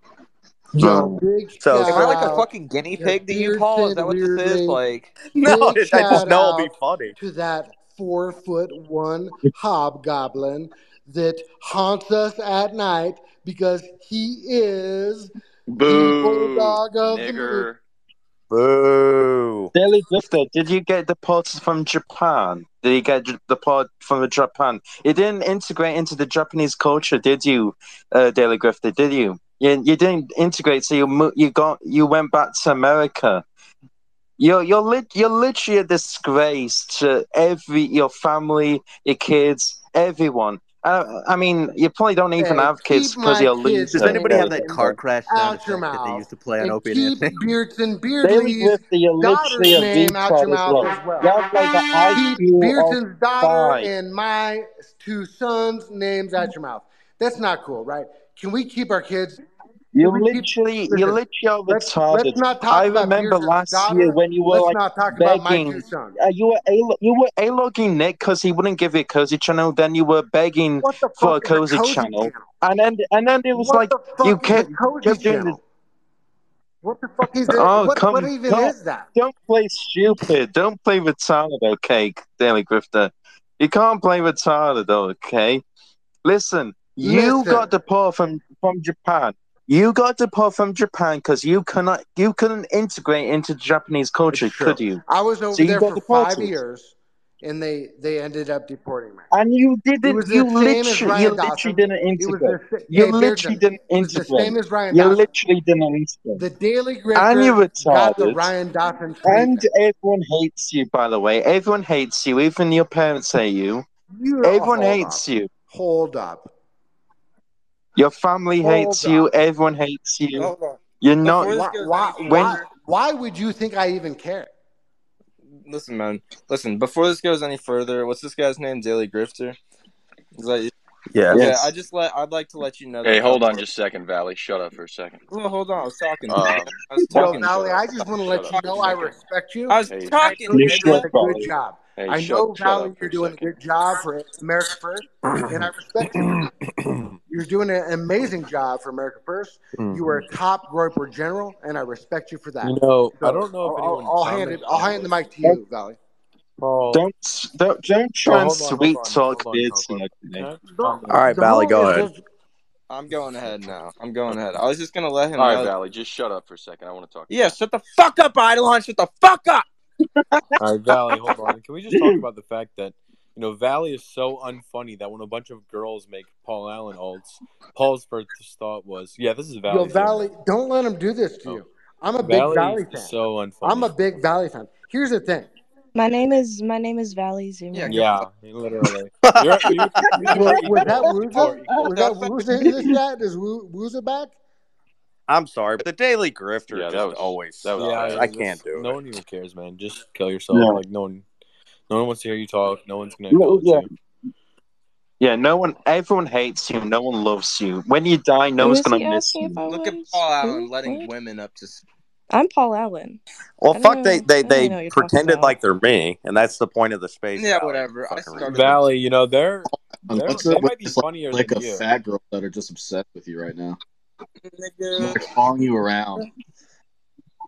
Yo, big So Am I like a shout fucking guinea to pig to you, Paul? Is that what this is? Beardson Like, no, Big I just shout know it'll be out funny. to that four foot one hobgoblin that haunts us at night because he is the Boo, bulldog of the moon. nigger. Boo. Daily Drifter, did you get deported from Japan? Did you get j- deported from Japan? You didn't integrate into the Japanese culture, did you, uh, Daily Grifter? Did you? You, you didn't integrate, so you mo- you got you went back to America. You're you're lit, you're literally a disgrace to every your family, your kids, everyone. Uh, I mean, you probably don't even Hey, have kids keep because my you're kids' Does loser, anybody have Daily that name car Drifter. crash sound out your effect that they mouth used to play on and Opie and keep Anthony? Beardson Daily Beardley's Drifter, you're daughter's literally a name out your retard as mouth well. as well. You have like the Keep I Q of Beardson's daughter five. and my two sons' names out your mouth. That's not cool, right? Can we keep our kids? You Can we keep? literally, you Listen, literally are let's retarded. let's not talk I about remember Beardson's last year daughter. when you were Let's like not talk about my two begging. sons. Uh, you were a you were a-logging Nick because he wouldn't give you a cozy channel. Then you were begging What the for fuck a is a cozy cozy channel, channel? and then and then it was What like the you fuck is a kept cozy kept doing this. channel? What the fuck is it? Oh, What what come, even don't is that? don't play stupid. Don't play retarded, okay, Daily Grifter. You can't play retarded, okay. Listen, you Listen, got deported from from Japan. You got deported from Japan because you cannot you couldn't integrate into Japanese culture, it's could true. you? I was So over you there got for five deported, years, and they they ended up deporting me. and you It didn't. was You the same as literally, you Ryan literally Dawson. didn't It was integrate. the sa- You hey literally Beardson. didn't It was the integrate. same as Ryan You Dawson. literally didn't integrate. The Daily And you're Grifter got the retarded. Ryan Dawson And treatment. everyone hates you, by the way. Everyone hates you. Even your parents hate you. You Everyone hold hates up, you. hold up, Your family hates hold you. up. Everyone hates you. Hold on. You're not. Before this Why goes why any When why further, why would you think I even care? listen, man. Listen, before this goes any further, what's this guy's name? Daily Grifter? Is that Yeah. okay? yes, I just let I'd like to let you know Hey, that hold on California. just a second, Valley. Shut up for a second. Well, hold on. I was talking. Um, I was Yo, talking. Valley, shut Valley, up. I just want to Shut let up you for a know I second. respect you, I was Hey, and I talking, know you you're doing should nigga. a good probably. job. hey, I shut know, shut Valley, up for you're a doing a second. good job for America First, and I respect you for that. You're doing an amazing job for America First. You are a top Groiper general, and I respect you for that. You know, I So don't know I'll, if I'll, anyone I'll hand it. commented I'll on hand the this. mic to you, Valley. Paul. Don't don't don't try Oh, and hold on, hold sweet on, talk hold on, Beardson, Concord. Can okay? I just The, comment? All right, the Valley, rule go is ahead. just I'm going ahead now. I'm going ahead. I was just gonna let him All right, know. Valley, just shut up for a second. I want to talk to Yeah, you. shut the fuck up, Eidolon. Shut the fuck up. All right, Valley, hold on. Can we just talk about the fact that, you know, Valley is so unfunny that when a bunch of girls make Paul Allen ults, Paul's first thought was, yeah, this is yo, Valley's Valley. humor. Don't let him do this to Oh. you. I'm a big Valley Valley is fan. so I'm unfunny. a big Valley fan. Here's the thing. My name is my name is Valley Zoomer. Yeah, literally. You're, you, you two Was, are was that equal. You two are Wuza? equal. Was that Wuza in this chat? Is Wu- Wuza back? I'm sorry, but the Daily Grifter Yeah, that just was always that was Yeah, sucks. bad. I it's can't just, do no it. one even cares, man. Just kill yourself. Yeah. Like, no one, no one wants to hear you talk. No one's gonna No, acknowledge yeah, you. yeah. No one, everyone hates you. No one loves you. When you die, no Who one's is gonna he miss asking if you. I Look at was? Paul Allen Who? letting What? women up to. s- I'm Paul Allen. Well, I don't fuck, they know. they I don't really they know what you're talking pretended about. like they're me, and that's the point of the space Yeah, Valley. whatever. I Fucking started the. Valley, you know, they're Um, they're What's they up might with be this, like, funnier like than a you. fat girl that are just obsessed with you right now? Nigga. Like following you around.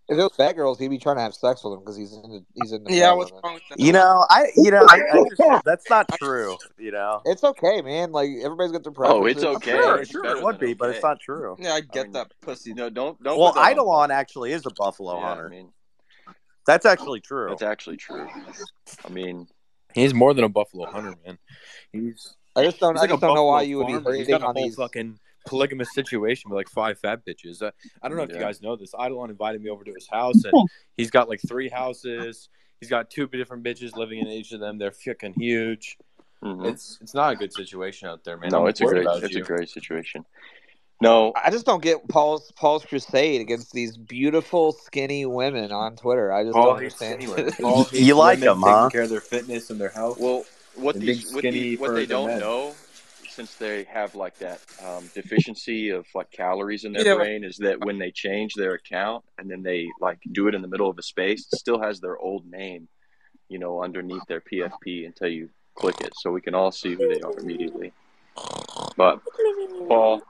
If it was fat girls, he'd be trying to have sex with them because he's into he's into Yeah, fat what's women. wrong with that? You know, I you know, I, I just that's not true. You know, It's okay, man. Like everybody's got their Oh, it's preferences. okay. sure, It's sure better it would than be, but it's okay. not true. Yeah, I I get mean, that pussy. no, don't don't Well, put that on Eidolon Paul. actually is a buffalo Yeah, I hunter. mean, That's actually true. that's actually true. I mean, He's more than a buffalo hunter, man. He's I just don't. he's I like a just don't know why buffalo you would be farmer. He's hating got a on whole these. fucking polygamous situation with like five fat bitches. Uh, I don't know if you yeah. guys know this. Eidolon invited me over to his house, and he's got like three houses. He's got two different bitches living in each of them. They're fucking huge. hmm It's it's not a good situation out there, man. No, I'm it's a worried great about it's you. a great situation. No, I just don't get Paul's Paul's crusade against these beautiful skinny women on Twitter. I just Paul don't hates understand. skinny women. Paul hates You like women them, taking huh? care of their fitness and their health well, what and being these what the skinny what for they their don't men. know, since they have like that um, deficiency of like calories in their Yeah, but brain, is that when they change their account and then they like do it in the middle of a space, it still has their old name, you know, underneath their P F P until you click it, so we can all see who they are immediately. But Paul,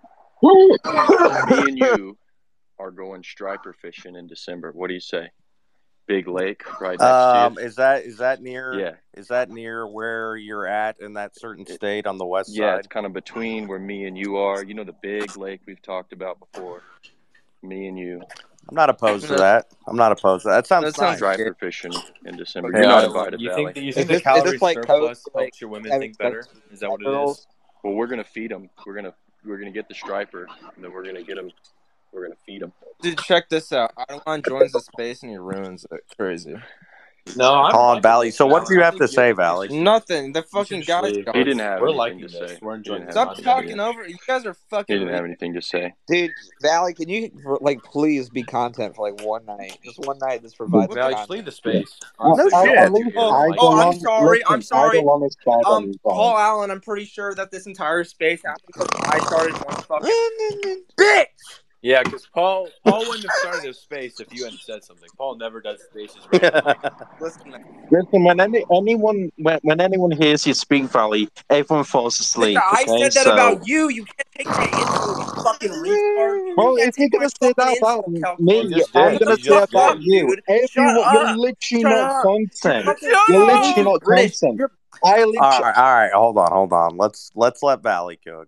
me and you are going striper fishing in December. What do you say? Big lake right next Um, to you. is that is that near Yeah, is that near where you're at in that certain it, state on the west yeah, it's side? kind of between where me and you are. You know the big lake we've talked about before. Me and you. I'm not opposed to that, that. I'm not opposed to that. That sounds that sounds nice. good. Striper fishing in December. Hey, You're not Eidolon, invited, you think Valley. that you Is think the this is calorie this like code surplus for like helps your women having think sex better? with Is that fat what it girls? is? Well, we're gonna feed them. We're gonna we're gonna get the striper, and then we're gonna get them. We're gonna feed them. Dude, check this out. Eidolon joins the space and he ruins it. Crazy. No, I'm Hold on, liking Valley. this, So what Valley. did you I have to think you, say, I think Valley? it's, Nothing. The you should fucking just guys leave. He got didn't It's, have we're anything liking to this. say. We're He enjoying didn't this have Stop anything. content. talking over. You guys are He fucking. didn't Re- have anything to say. Dude, Valley, can you like please be content for like one night? Just one night, just provide some Val, you just leave the content. space. Uh, Honestly, No we don't at, at shit. want you least here. We oh, don't like oh, you. I'm Eidolon, sorry. I'm listen, sorry. Eidolon is bad on Um, his own. Paul Allen. I'm pretty sure that this entire space happened because I started one fucking bitch. Yeah, because Paul Paul wouldn't have started his space if you hadn't said something. Paul never does spaces randomly. Listen, man. Listen, when any, anyone when, when anyone hears you speak, Valley, everyone falls Nigga, asleep. I Okay, said that so about you. You can't take my insult, you fucking retard. You well, can't if you're take my gonna say fucking that about insult, Cal me, You Corp. just I'm did. Shut gonna the You say just fuck about up, did. you. dude. Shut Everyone, you're up. literally Shut not up. content. Shut You're up. literally not British. content. You're I All literally. right, all right. Hold on, hold on. Let's let's let Valley cook.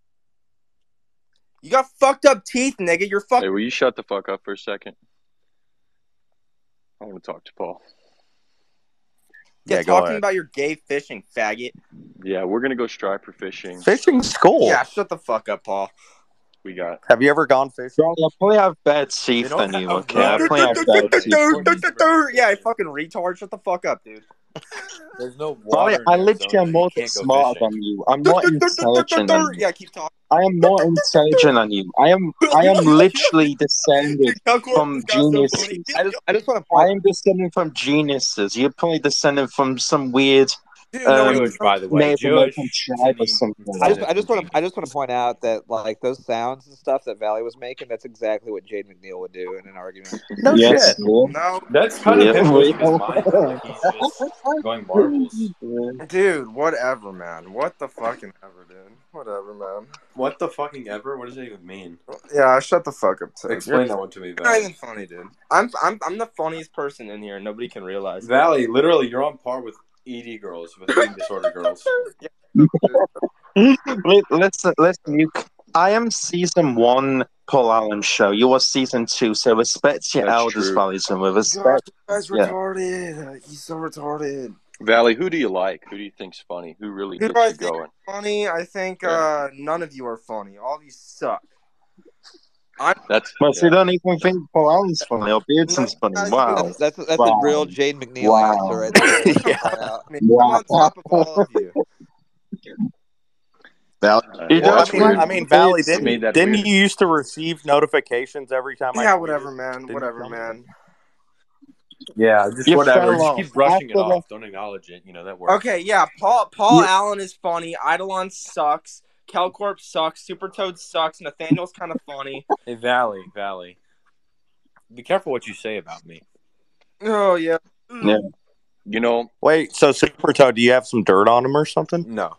You got fucked up teeth, nigga. You're fucking. Hey, will you shut the fuck up for a second? I want to talk to Paul. Yeah, Yeah, go talking ahead. about your gay fishing, faggot. Yeah, we're gonna go striper fishing. Fishing's cool. Yeah, shut the fuck up, Paul. We got. Have you ever gone fishing? Bro, I probably have bad They teeth don't than you. have Okay, I water probably have in bad Florida. teeth. Florida's really Yeah, fishing. fucking retard. Shut the fuck up, dude. There's no Valley, water in I literally Arizona. am You more can't go smarter fishing. than you. I'm more intelligent than you. Yeah, keep talking. I am more intelligent than you. I am I am literally descended Cal Corp, from this guy's so funny. geniuses. I just I just want to I point. am descended from geniuses. You're probably descended from some weird Dude, no, um Jewish, by the way. Native American Jewish tribe or descending something. I just descended I just from want to I just want to geniuses. point out that like those sounds and stuff that Valley was making. That's exactly what Jade McNeil would do in an argument. No Yes, shit. yeah. no. That's kind of Yeah, him losing his real. mind, though. Like he's just going marbles. Yeah. Dude, whatever, man. What the fucking ever, dude. Whatever, man. What the fucking ever? What does that even mean? Yeah, shut the fuck up, too. Explain You're that one to me, not Valley. even funny, dude. I'm I'm I'm the funniest person in here. Nobody can realize. Valley, literally, you're on par with E D girls, with eating disorder girls. Let- Let's let's you. I am season one Paul Allen show. You are season two, so respect your That's elders, true. Valley, and with God, respect. you guys Yeah. retarded. He's so retarded. Valley, who do you like? Who do you think's funny? Who really Who gets do I you think going? is funny? I think Yeah. uh, none of you are funny. All of you suck. I'm That's Well, so you yeah. don't even think Paul Allen's funny or no, Beardson's you funny. guys Wow. even. That's that's that's Wow. a real Jade McNeil Wow. answer right there. I just want to Yeah. point out. I mean, I'm on top of all of you. Valley. Uh, He yeah, Well, I does that's mean, weird. I like mean, Valley What made didn't that didn't weird? you used to receive notifications every time I Yeah, tweeted? whatever, man. Didn't you Whatever, tell me? man. Yeah, just you whatever. fell Just off keep brushing it after the off. Don't acknowledge it. You know, that works. Okay, yeah. Paul Paul you, Allen is funny. Eidolon sucks. Kelcorp sucks. Super Toad sucks. Nathaniel's kind of funny. Hey, Valley, Valley. Be careful what you say about me. Oh yeah. yeah. You know, Wait, so Super Toad, do you have some dirt on him or something? No.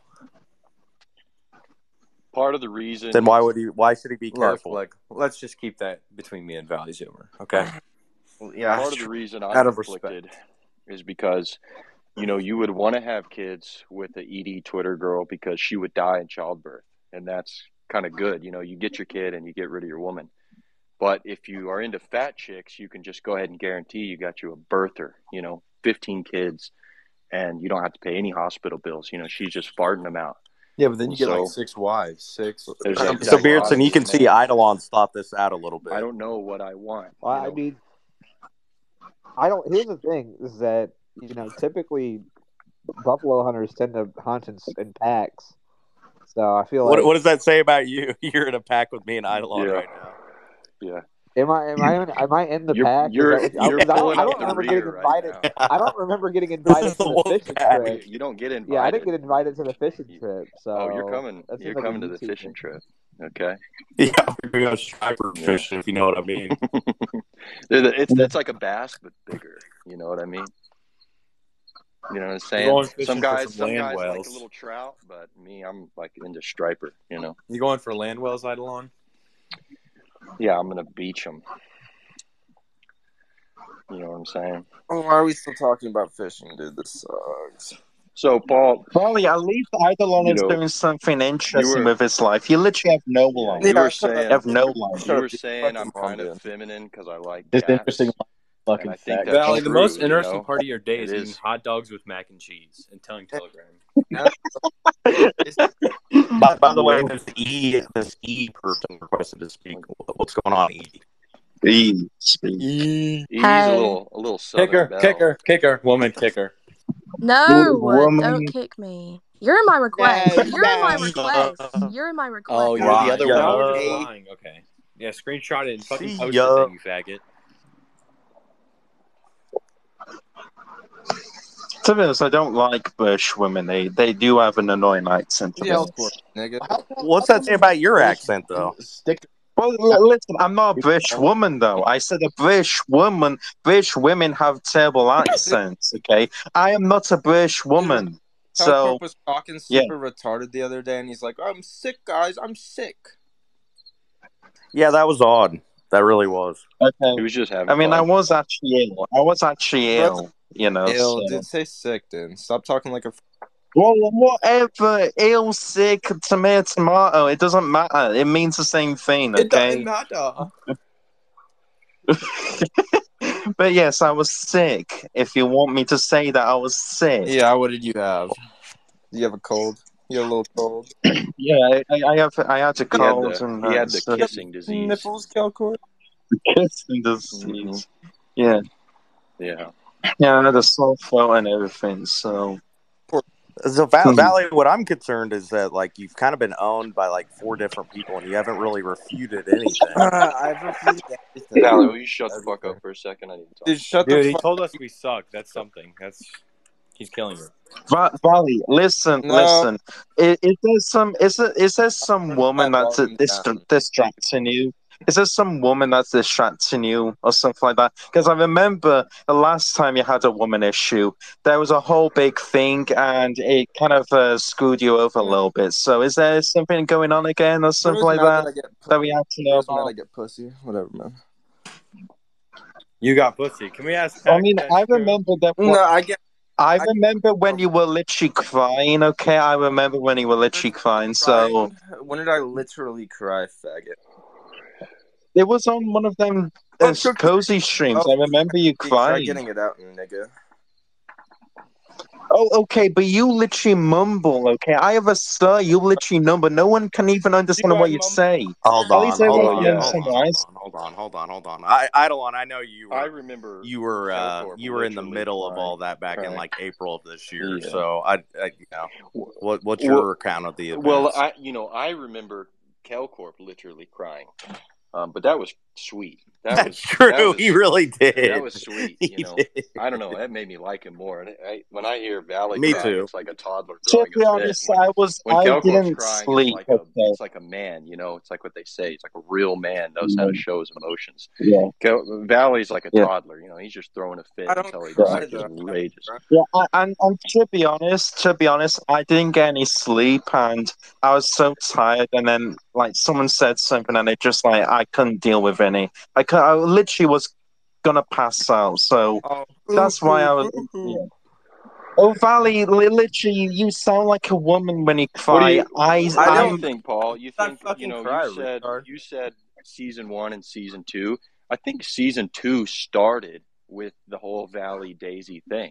part of the reason. Then why would he? Why should he be Look, careful? like, let's just keep that between me and Valley's humor, okay? Yeah, Part of the reason I'm out of conflicted respect. is because, you know, you would want to have kids with the Edie Twitter girl because she would die in childbirth. And that's kind of good. You know, you get your kid and you get rid of your woman. But if you are into fat chicks, you can just go ahead and guarantee you got you a birther, you know, fifteen kids, and you don't have to pay any hospital bills. You know, she's just farting them out. Yeah, but then you get So like six wives, six. there's So, that so that Beardson, you causes can see man. Eidolon's thought this out a little bit. I don't know what I want. Well, You I know, mean, I don't. Here's the thing: is that you know typically buffalo hunters tend to hunt in, in packs. So I feel What like What does that say about you? You're in a pack with me and Eidolon yeah, right now. yeah. am I am I in, am I in the You're pack? Is you're that what you, you're because I don't pulling I up don't the remember getting rear right invited. now. I don't remember getting This invited is to the the wolf fishing pack. Well, you, trip. you don't get Yeah, I didn't invited. get invited to the fishing You, trip. oh, you're So coming. that seems You're like a coming to the YouTube fishing thing. trip. Okay. Yeah, we're gonna go striper Yeah. fishing, if you know what I mean. They're the- it's it's like a bass but bigger. You know what I mean? You know what I'm You're saying? going Some fishing for guys, some some land guys like a whales. little trout, but me, I'm like into striper. You know? You going for land whales, Eidolon? Yeah, I'm gonna beach them. You know what I'm saying? Oh, why are we still talking about fishing, dude? This sucks. So, Paul, Probably at least Eidolon you is know, doing something you interesting were with his life. You literally have no yeah, life. you Yeah, were shut up. You saying have no life. Shut you up. were Dude. saying Fucking I'm mom, kind of dude. feminine because I like It's interesting. cats, and Fucking I think fat. that's Valley, the most true. You interesting know, part of your day it is eating is. hot dogs with mac and cheese and telling Telegram. By, by the way, this E this E person requested to speak. What's going on, E? E, speak. E. He's a Hey. little a little southern Kicker, belle. kicker, kicker, woman, kicker. No, Woman. don't kick me. You're in my request. No, You're in my no. request. You're in my request. Oh, you're the Lie. other Now one. we're just ya. lying. Okay. Yeah, screenshot it and fucking See post ya. it then, you faggot. To be honest, I don't like Bush women. They they do have an annoying accent. To be Yeah, honest. nigga. How come, What's how that come say about your Bush accent, though? stick to Well, l- listen, I'm not a British woman, though. I said a British woman. British women have terrible accents, okay? I am not a British woman. So, Telcorp was talking yeah. super retarded the other day, and he's like, "I'm sick, guys. I'm sick." Yeah, that was odd. That really was. He Okay. was just having I mean, I fun. was actually ill. I was actually Brother, ill, you know, ill. so. Did say sick, dude. Stop talking like a. Well, whatever. Ill, sick, tomato, tomato. It doesn't matter. It means the same thing, It doesn't okay? matter. But yes, I was sick. If you want me to say that I was sick. Yeah, what did you have? Do you have a cold? You have a little cold. Yeah, I, I I have I had a He had cold the and he uh, had the stuff. kissing disease. Nipples, Telcorp. Kissing hmm disease. Yeah, Yeah. yeah, I had a sore throat and everything. So So Val- Hmm. Valley, what I'm concerned is that like you've kind of been owned by like four different people, and you haven't really refuted anything. Uh, I've refuted everything. Valley, will you shut the fuck Everything. up for a second? I need to talk. Dude, shut Dude, the he fuck told us we suck. That's something. That's he's killing it. Va- Valley, listen, No. listen. Is, is there some is there, is there some Turn woman my that's volume dis- down. distracting you? Is there some woman that's distracting you or something like that? Because I remember the last time you had a woman issue, there was a whole big thing and it kind of uh, screwed you over a little bit. So is there something going on again or I'm something just like mad that that I get that we have to know I'm just mad I about? get pussy. Whatever, man. You got pussy. Can we ask I Pac mean, that I too? remember that. No, I get. I I remember when you were literally crying, okay? I remember when you were literally crying, so crying. When did I literally cry, faggot? it was on one of them Oh, uh, Cookie. cozy streams. Oh, I remember you Try crying. getting it out, nigga. Oh, okay, but you literally mumble, okay? I have a stir, you literally number. No one can even Do understand I what you mumble? say. Hold At least on, I hold want Well, on, to yeah. hold understand on, what I hold say. on, hold on, hold on, hold on. I, Eidolon, I know you I were remember you were uh, Telcorp you were in the literally middle of crying, all that back in crying. like April of this year. Yeah. So I, I you know, what what's Well, your account of the well, events? I you know I remember Telcorp literally crying, um, but that was sweet. That That's was true. that was He really that did. was sweet. He You know, did. I don't know. That made me like him more. And I, when I hear Valley Me crying, too. it's like a toddler To throwing be a fit. honest, When I was when I Telcorp's didn't crying, it's sleep. like a Okay. it's like a man. You know, it's like what they say. It's like a real man knows how to show his emotions. Yeah. Kel- Valley's like a Yeah. toddler. You know, he's just throwing a fit I don't until he cry like just though. rages. Yeah, I- and, and to be honest, to be honest, I didn't get any sleep, and I was so tired. And then, like, someone said something, and it just like I couldn't deal with any. I, cou- I literally was gonna pass out. So Oh, that's why I was. Yeah. Oh, Valley, li- literally, you sound like a woman when you What do cry. you I, What do I, you think, Paul? You I think you fucking know? cry, You said retard. you said season one and season two. I think season two started with the whole Valley Daisy thing.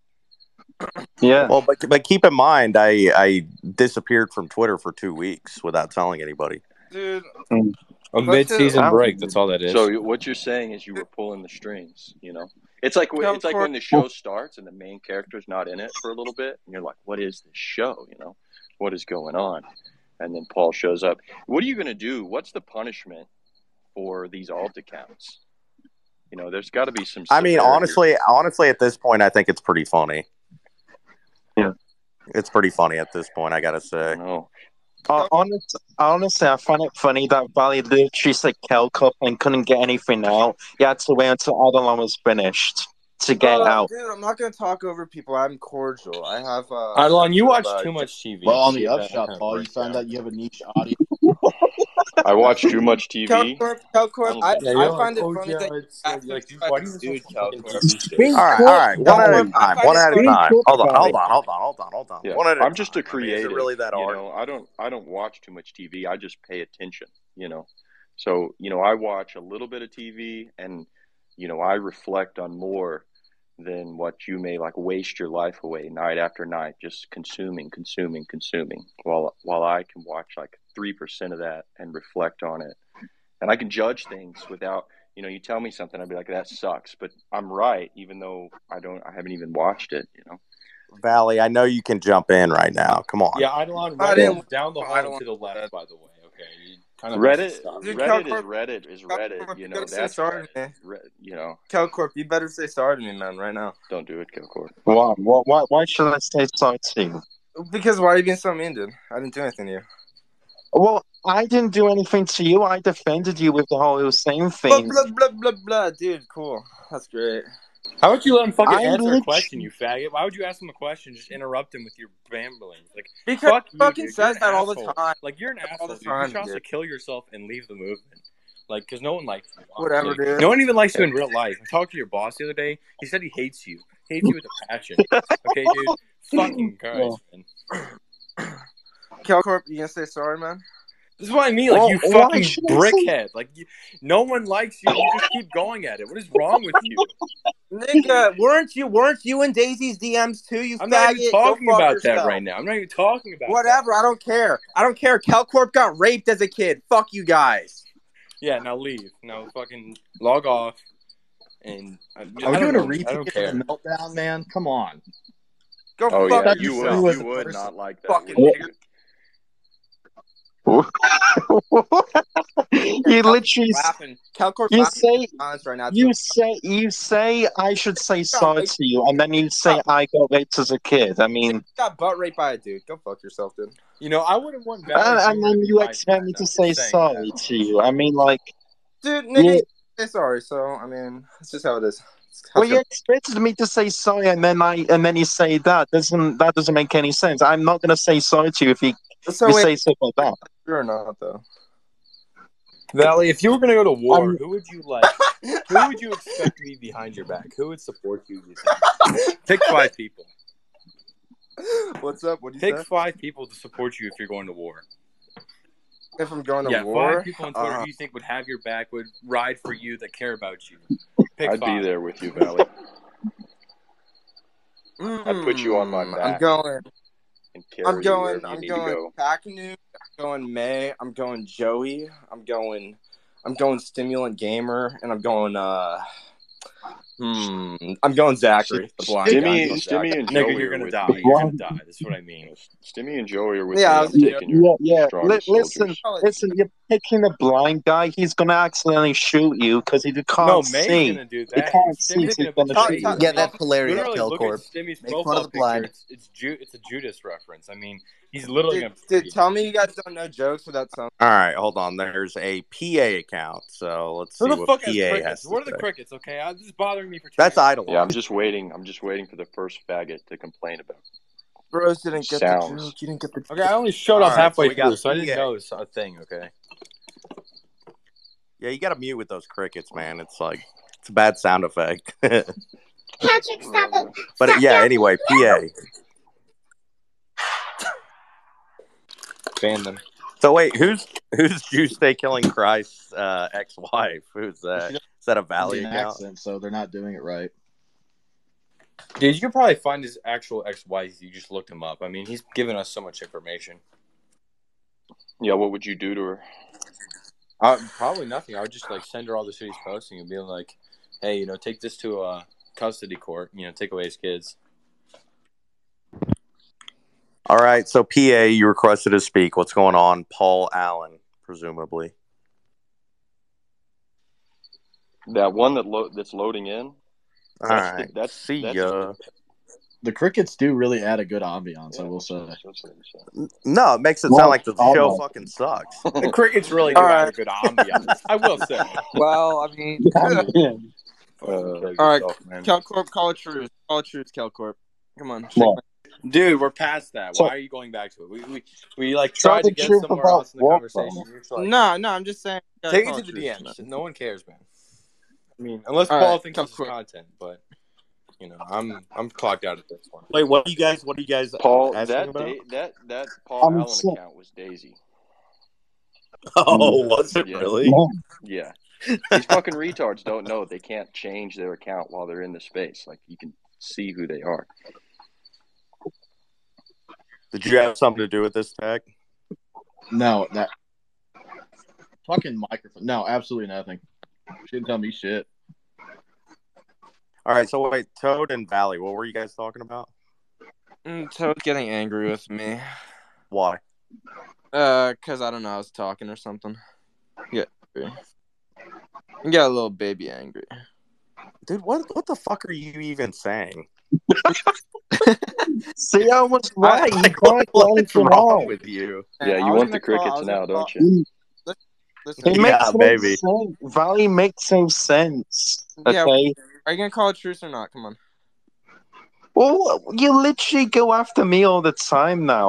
yeah. Well, but but keep in mind, I I disappeared from Twitter for two weeks without telling anybody. Dude, Mm. A let's mid-season just. break. That's all that is. So what you're saying is you were pulling the strings. You know, it's like Cal it's like Corp. when the show starts and the main character's not in it for a little bit, and you're like, "What is this show? You know, what is going on?" And then Paul shows up. What are you going to do? What's the punishment for these alt accounts? You know, there's got to be some I mean, severity. honestly, honestly, at this point, I think it's pretty funny. Yeah. It's pretty funny at this point, I gotta say. No. Uh, honest, honestly, I find it funny that Valley literally said Kel Cup and couldn't get anything out. He had to wait until Adelon was finished to get Uh, out. dude, I'm not gonna talk over people. I'm cordial. I have. Uh, Adlon, you watch uh, too much T V. Well, on to the get that upshot, kind of Paul, you found breakdown. out you have a niche audience. I watch too much T V. Calcorp, Calcorp, I, Yeah, I you're find like, it oh funny yeah, that you it's like, ask me like if you, I why do you dude, listen to fucking T Calcorp. V stations? All right, all right, one at a Calcorp, I time, find one it at a funny. time. Hold on, Valley. hold on, hold on, hold on, hold on. Yeah, One at a I'm time. just a I mean, is creative. it really that You hard? know, I don't I don't watch too much T V. I just pay attention. You know, so you know I watch a little bit of T V, and you know I reflect on more than what you may like waste your life away night after night just consuming, consuming, consuming. While while I can watch like three percent of that and reflect on it, and I can judge things without. You know, you tell me something, I'd be like, "That sucks," but I'm right, even though I don't, I haven't even watched it. You know. Valley, I know you can jump in right now. Come on. Yeah, Eidolon, I Reddit didn't. is down the I hall and don't. to the left, by the way. Okay, you kind of messed Reddit, this up. Dude, Reddit is Calcorp, Reddit is Reddit. Calcorp, You you know, better say that's sorry to Reddit. me. Re, you know, Calcorp, you better say sorry to me, man, right now. don't do it, Kilcore. Why, why, why, why should I say sorry to you? Because why are you being so mean, dude? I didn't do anything to you. Well, I didn't do anything to you. I defended you with the whole Hussein Blah thing. blah blah blah blah, dude. Cool, that's great. How would you let him fucking I answer a literally, question, you faggot? Why would you ask him a question? Just interrupt him with your ramblings. Like, Because fuck he you, fucking dude. You're says an that all the asshole. time. Like, you're an All the asshole, dude. You time, should also dude. kill yourself and leave the movement. Like, because no one likes you. Whatever, Honestly. dude. No one even likes you in real life. I talked to your boss the other day. He said he hates you. He hates you with a passion. Okay, dude? Fucking Christ, man. Calcorp, you gonna say sorry, man? This is what I mean. Like, well, you why fucking should I say? brickhead. Like, you, no one likes you. You just keep going at it. What is wrong with you? Nigga, weren't you weren't you in Daisy's D Ms too, you I'm not even faggot? Go talking fuck about yourself. that right now. I'm not even talking about that. Whatever, I don't care. I don't care. Calcorp got raped as a kid. Fuck you guys. Yeah, now leave. Now fucking log off. And I, Are I we don't doing a know. I repeat don't of care. the meltdown, man? Come on. Go Oh fuck yeah, That's you just yourself. would, you as you a would person. not like that, Fucking would nigger. you? You literally, s- Laughing. Calcorp's you laughing say, at the comments right now you too. say, you say I should say Got sorry raped. to you, and then you say Got, I got raped as a kid. I mean, got butt raped by a dude. Go fuck yourself, dude. You know, I wouldn't want Valley and, and Junior to then be you my expect dad. me to I'm say just saying sorry that. to you. I mean, like, Dude, nigga, you, you say sorry. So I mean, it's just how it is. It's how well, it's you gonna. expected me to say sorry, and then I, and then you say that doesn't that doesn't make any sense. I'm not gonna say sorry to you if you, So you wait, say stuff like that. you're not though. Valley, if you were gonna go to war, Um, who would you like? Who would you expect to be behind your back? Who would support you? You think? Pick five people. What's up? What do you Pick say? five people to support you if you're going to war. If I'm going to Yeah, war, five people on Twitter uh, who you think would have your back, would ride for you, that care about you. Pick I'd five. be there with you, Valley. I'd put you on my mm, I'm back going. and I'm carry you going. wherever you I'm need to going. go. Takanu. I'm going May. I'm going Joey. I'm going. I'm going Stimulant Gamer, and I'm going. uh Hmm. I'm going Zachary, the blind guy. I'm Stimmy, going Stimmy Zachary. and Nigga, Joey you're are gonna with die. me. You're gonna die. That's what I mean. Stimmy and Joey are with Yeah, I me. was I'm a joke. taking your yeah, yeah. Li- strongest listen, soldiers. Oh, listen. You're picking a blind guy. He's gonna accidentally shoot you because he No, can't May's see. gonna do He that. can't see, Stimmy's so he's gonna gonna Ta- betray shoot you. ta- I Yeah, mean, that's ta- hilarious, literally look at Kelcorp. Stimmy's Make fun profile of the picture. blind. It's it's Ju- it's a Judas reference. I mean, he's literally Dude, gonna betray dude, you. tell me you guys don't know jokes without some. All right, hold on. There's a P A account, so let's Who see the what fuck has P A has crickets? to What are the say. crickets? Okay, uh, this is bothering me for two That's minutes. Eidolon. Yeah, I'm just waiting. I'm just waiting for the first faggot to complain about Bros didn't get the sounds. joke. You didn't get the Okay, I only showed All up right, so halfway we got through, so I didn't P A. know it's a thing. Okay. Yeah, you got to mute with those crickets, man. It's like It's a bad sound effect. Patrick, stop it. But Stop yeah, yapping. anyway, P A. Ban them. So wait, who's who's Juice Day Killing Christ's uh, ex-wife? Who's that? Is that a Valley Indian account? accent, so they're not doing it right. Dude, you could probably find his actual ex-wife if you just looked him up. I mean, he's given us so much information. Yeah, what would you do to her? Uh, probably nothing. I would just like send her all the shit he's posting and be like, "Hey, you know, take this to a custody court. You know, take away his kids." All right, so P A, you requested to speak. What's going on? Paul Allen, presumably. That one that lo- that's loading in. All That's right, the, that's see that's ya. The crickets do really add a good ambiance, I will say. No, it makes it Well, sound like the all show right. fucking sucks. The crickets really do All have right. a good ambiance. I will say. Well, I mean, Yeah. Uh, Kill All right, yourself, man. Calcorp, call it truth. Call it truth, Calcorp. Come on. shake What? my- Dude, we're past that. So- Why are you going back to it? We we, we like Tell tried the to get truth somewhere about else in the what, conversation. though? You're just like, No, no, I'm just saying. you gotta take it call to the truth, D Ms. man. No one cares, man. I mean, unless All Paul right, thinks it's Calcorp. content, but you know, I'm I'm clocked out at this one. Wait, what do you guys? What are you guys Paul, asking that about? da- that that Paul I'm Allen so- account was Daisy. Oh, was it Yeah. really? Yeah, these fucking retards don't know they can't change their account while they're in the space. Like you can see who they are. Did you have something to do with this, Tech? No, that fucking microphone. No, absolutely nothing. She didn't tell me shit. All right, so wait, Toad and Valley, what were you guys talking about? Mm, Toad's getting angry with me. Why? Uh, cause I don't know, I was talking or something. Yeah, angry. You got a little baby angry. Dude, what what the fuck are you even saying? See, I was right. You Like, can't what, get what's anything wrong out. with you? Yeah, I you was want the gonna call- I crickets was now, gonna don't call- you? Listen, It Yeah, makes no baby. sense. Valley makes no sense. Yeah. Okay. Are you gonna call it truth or not? Come on. Well, you literally go after me all the time now.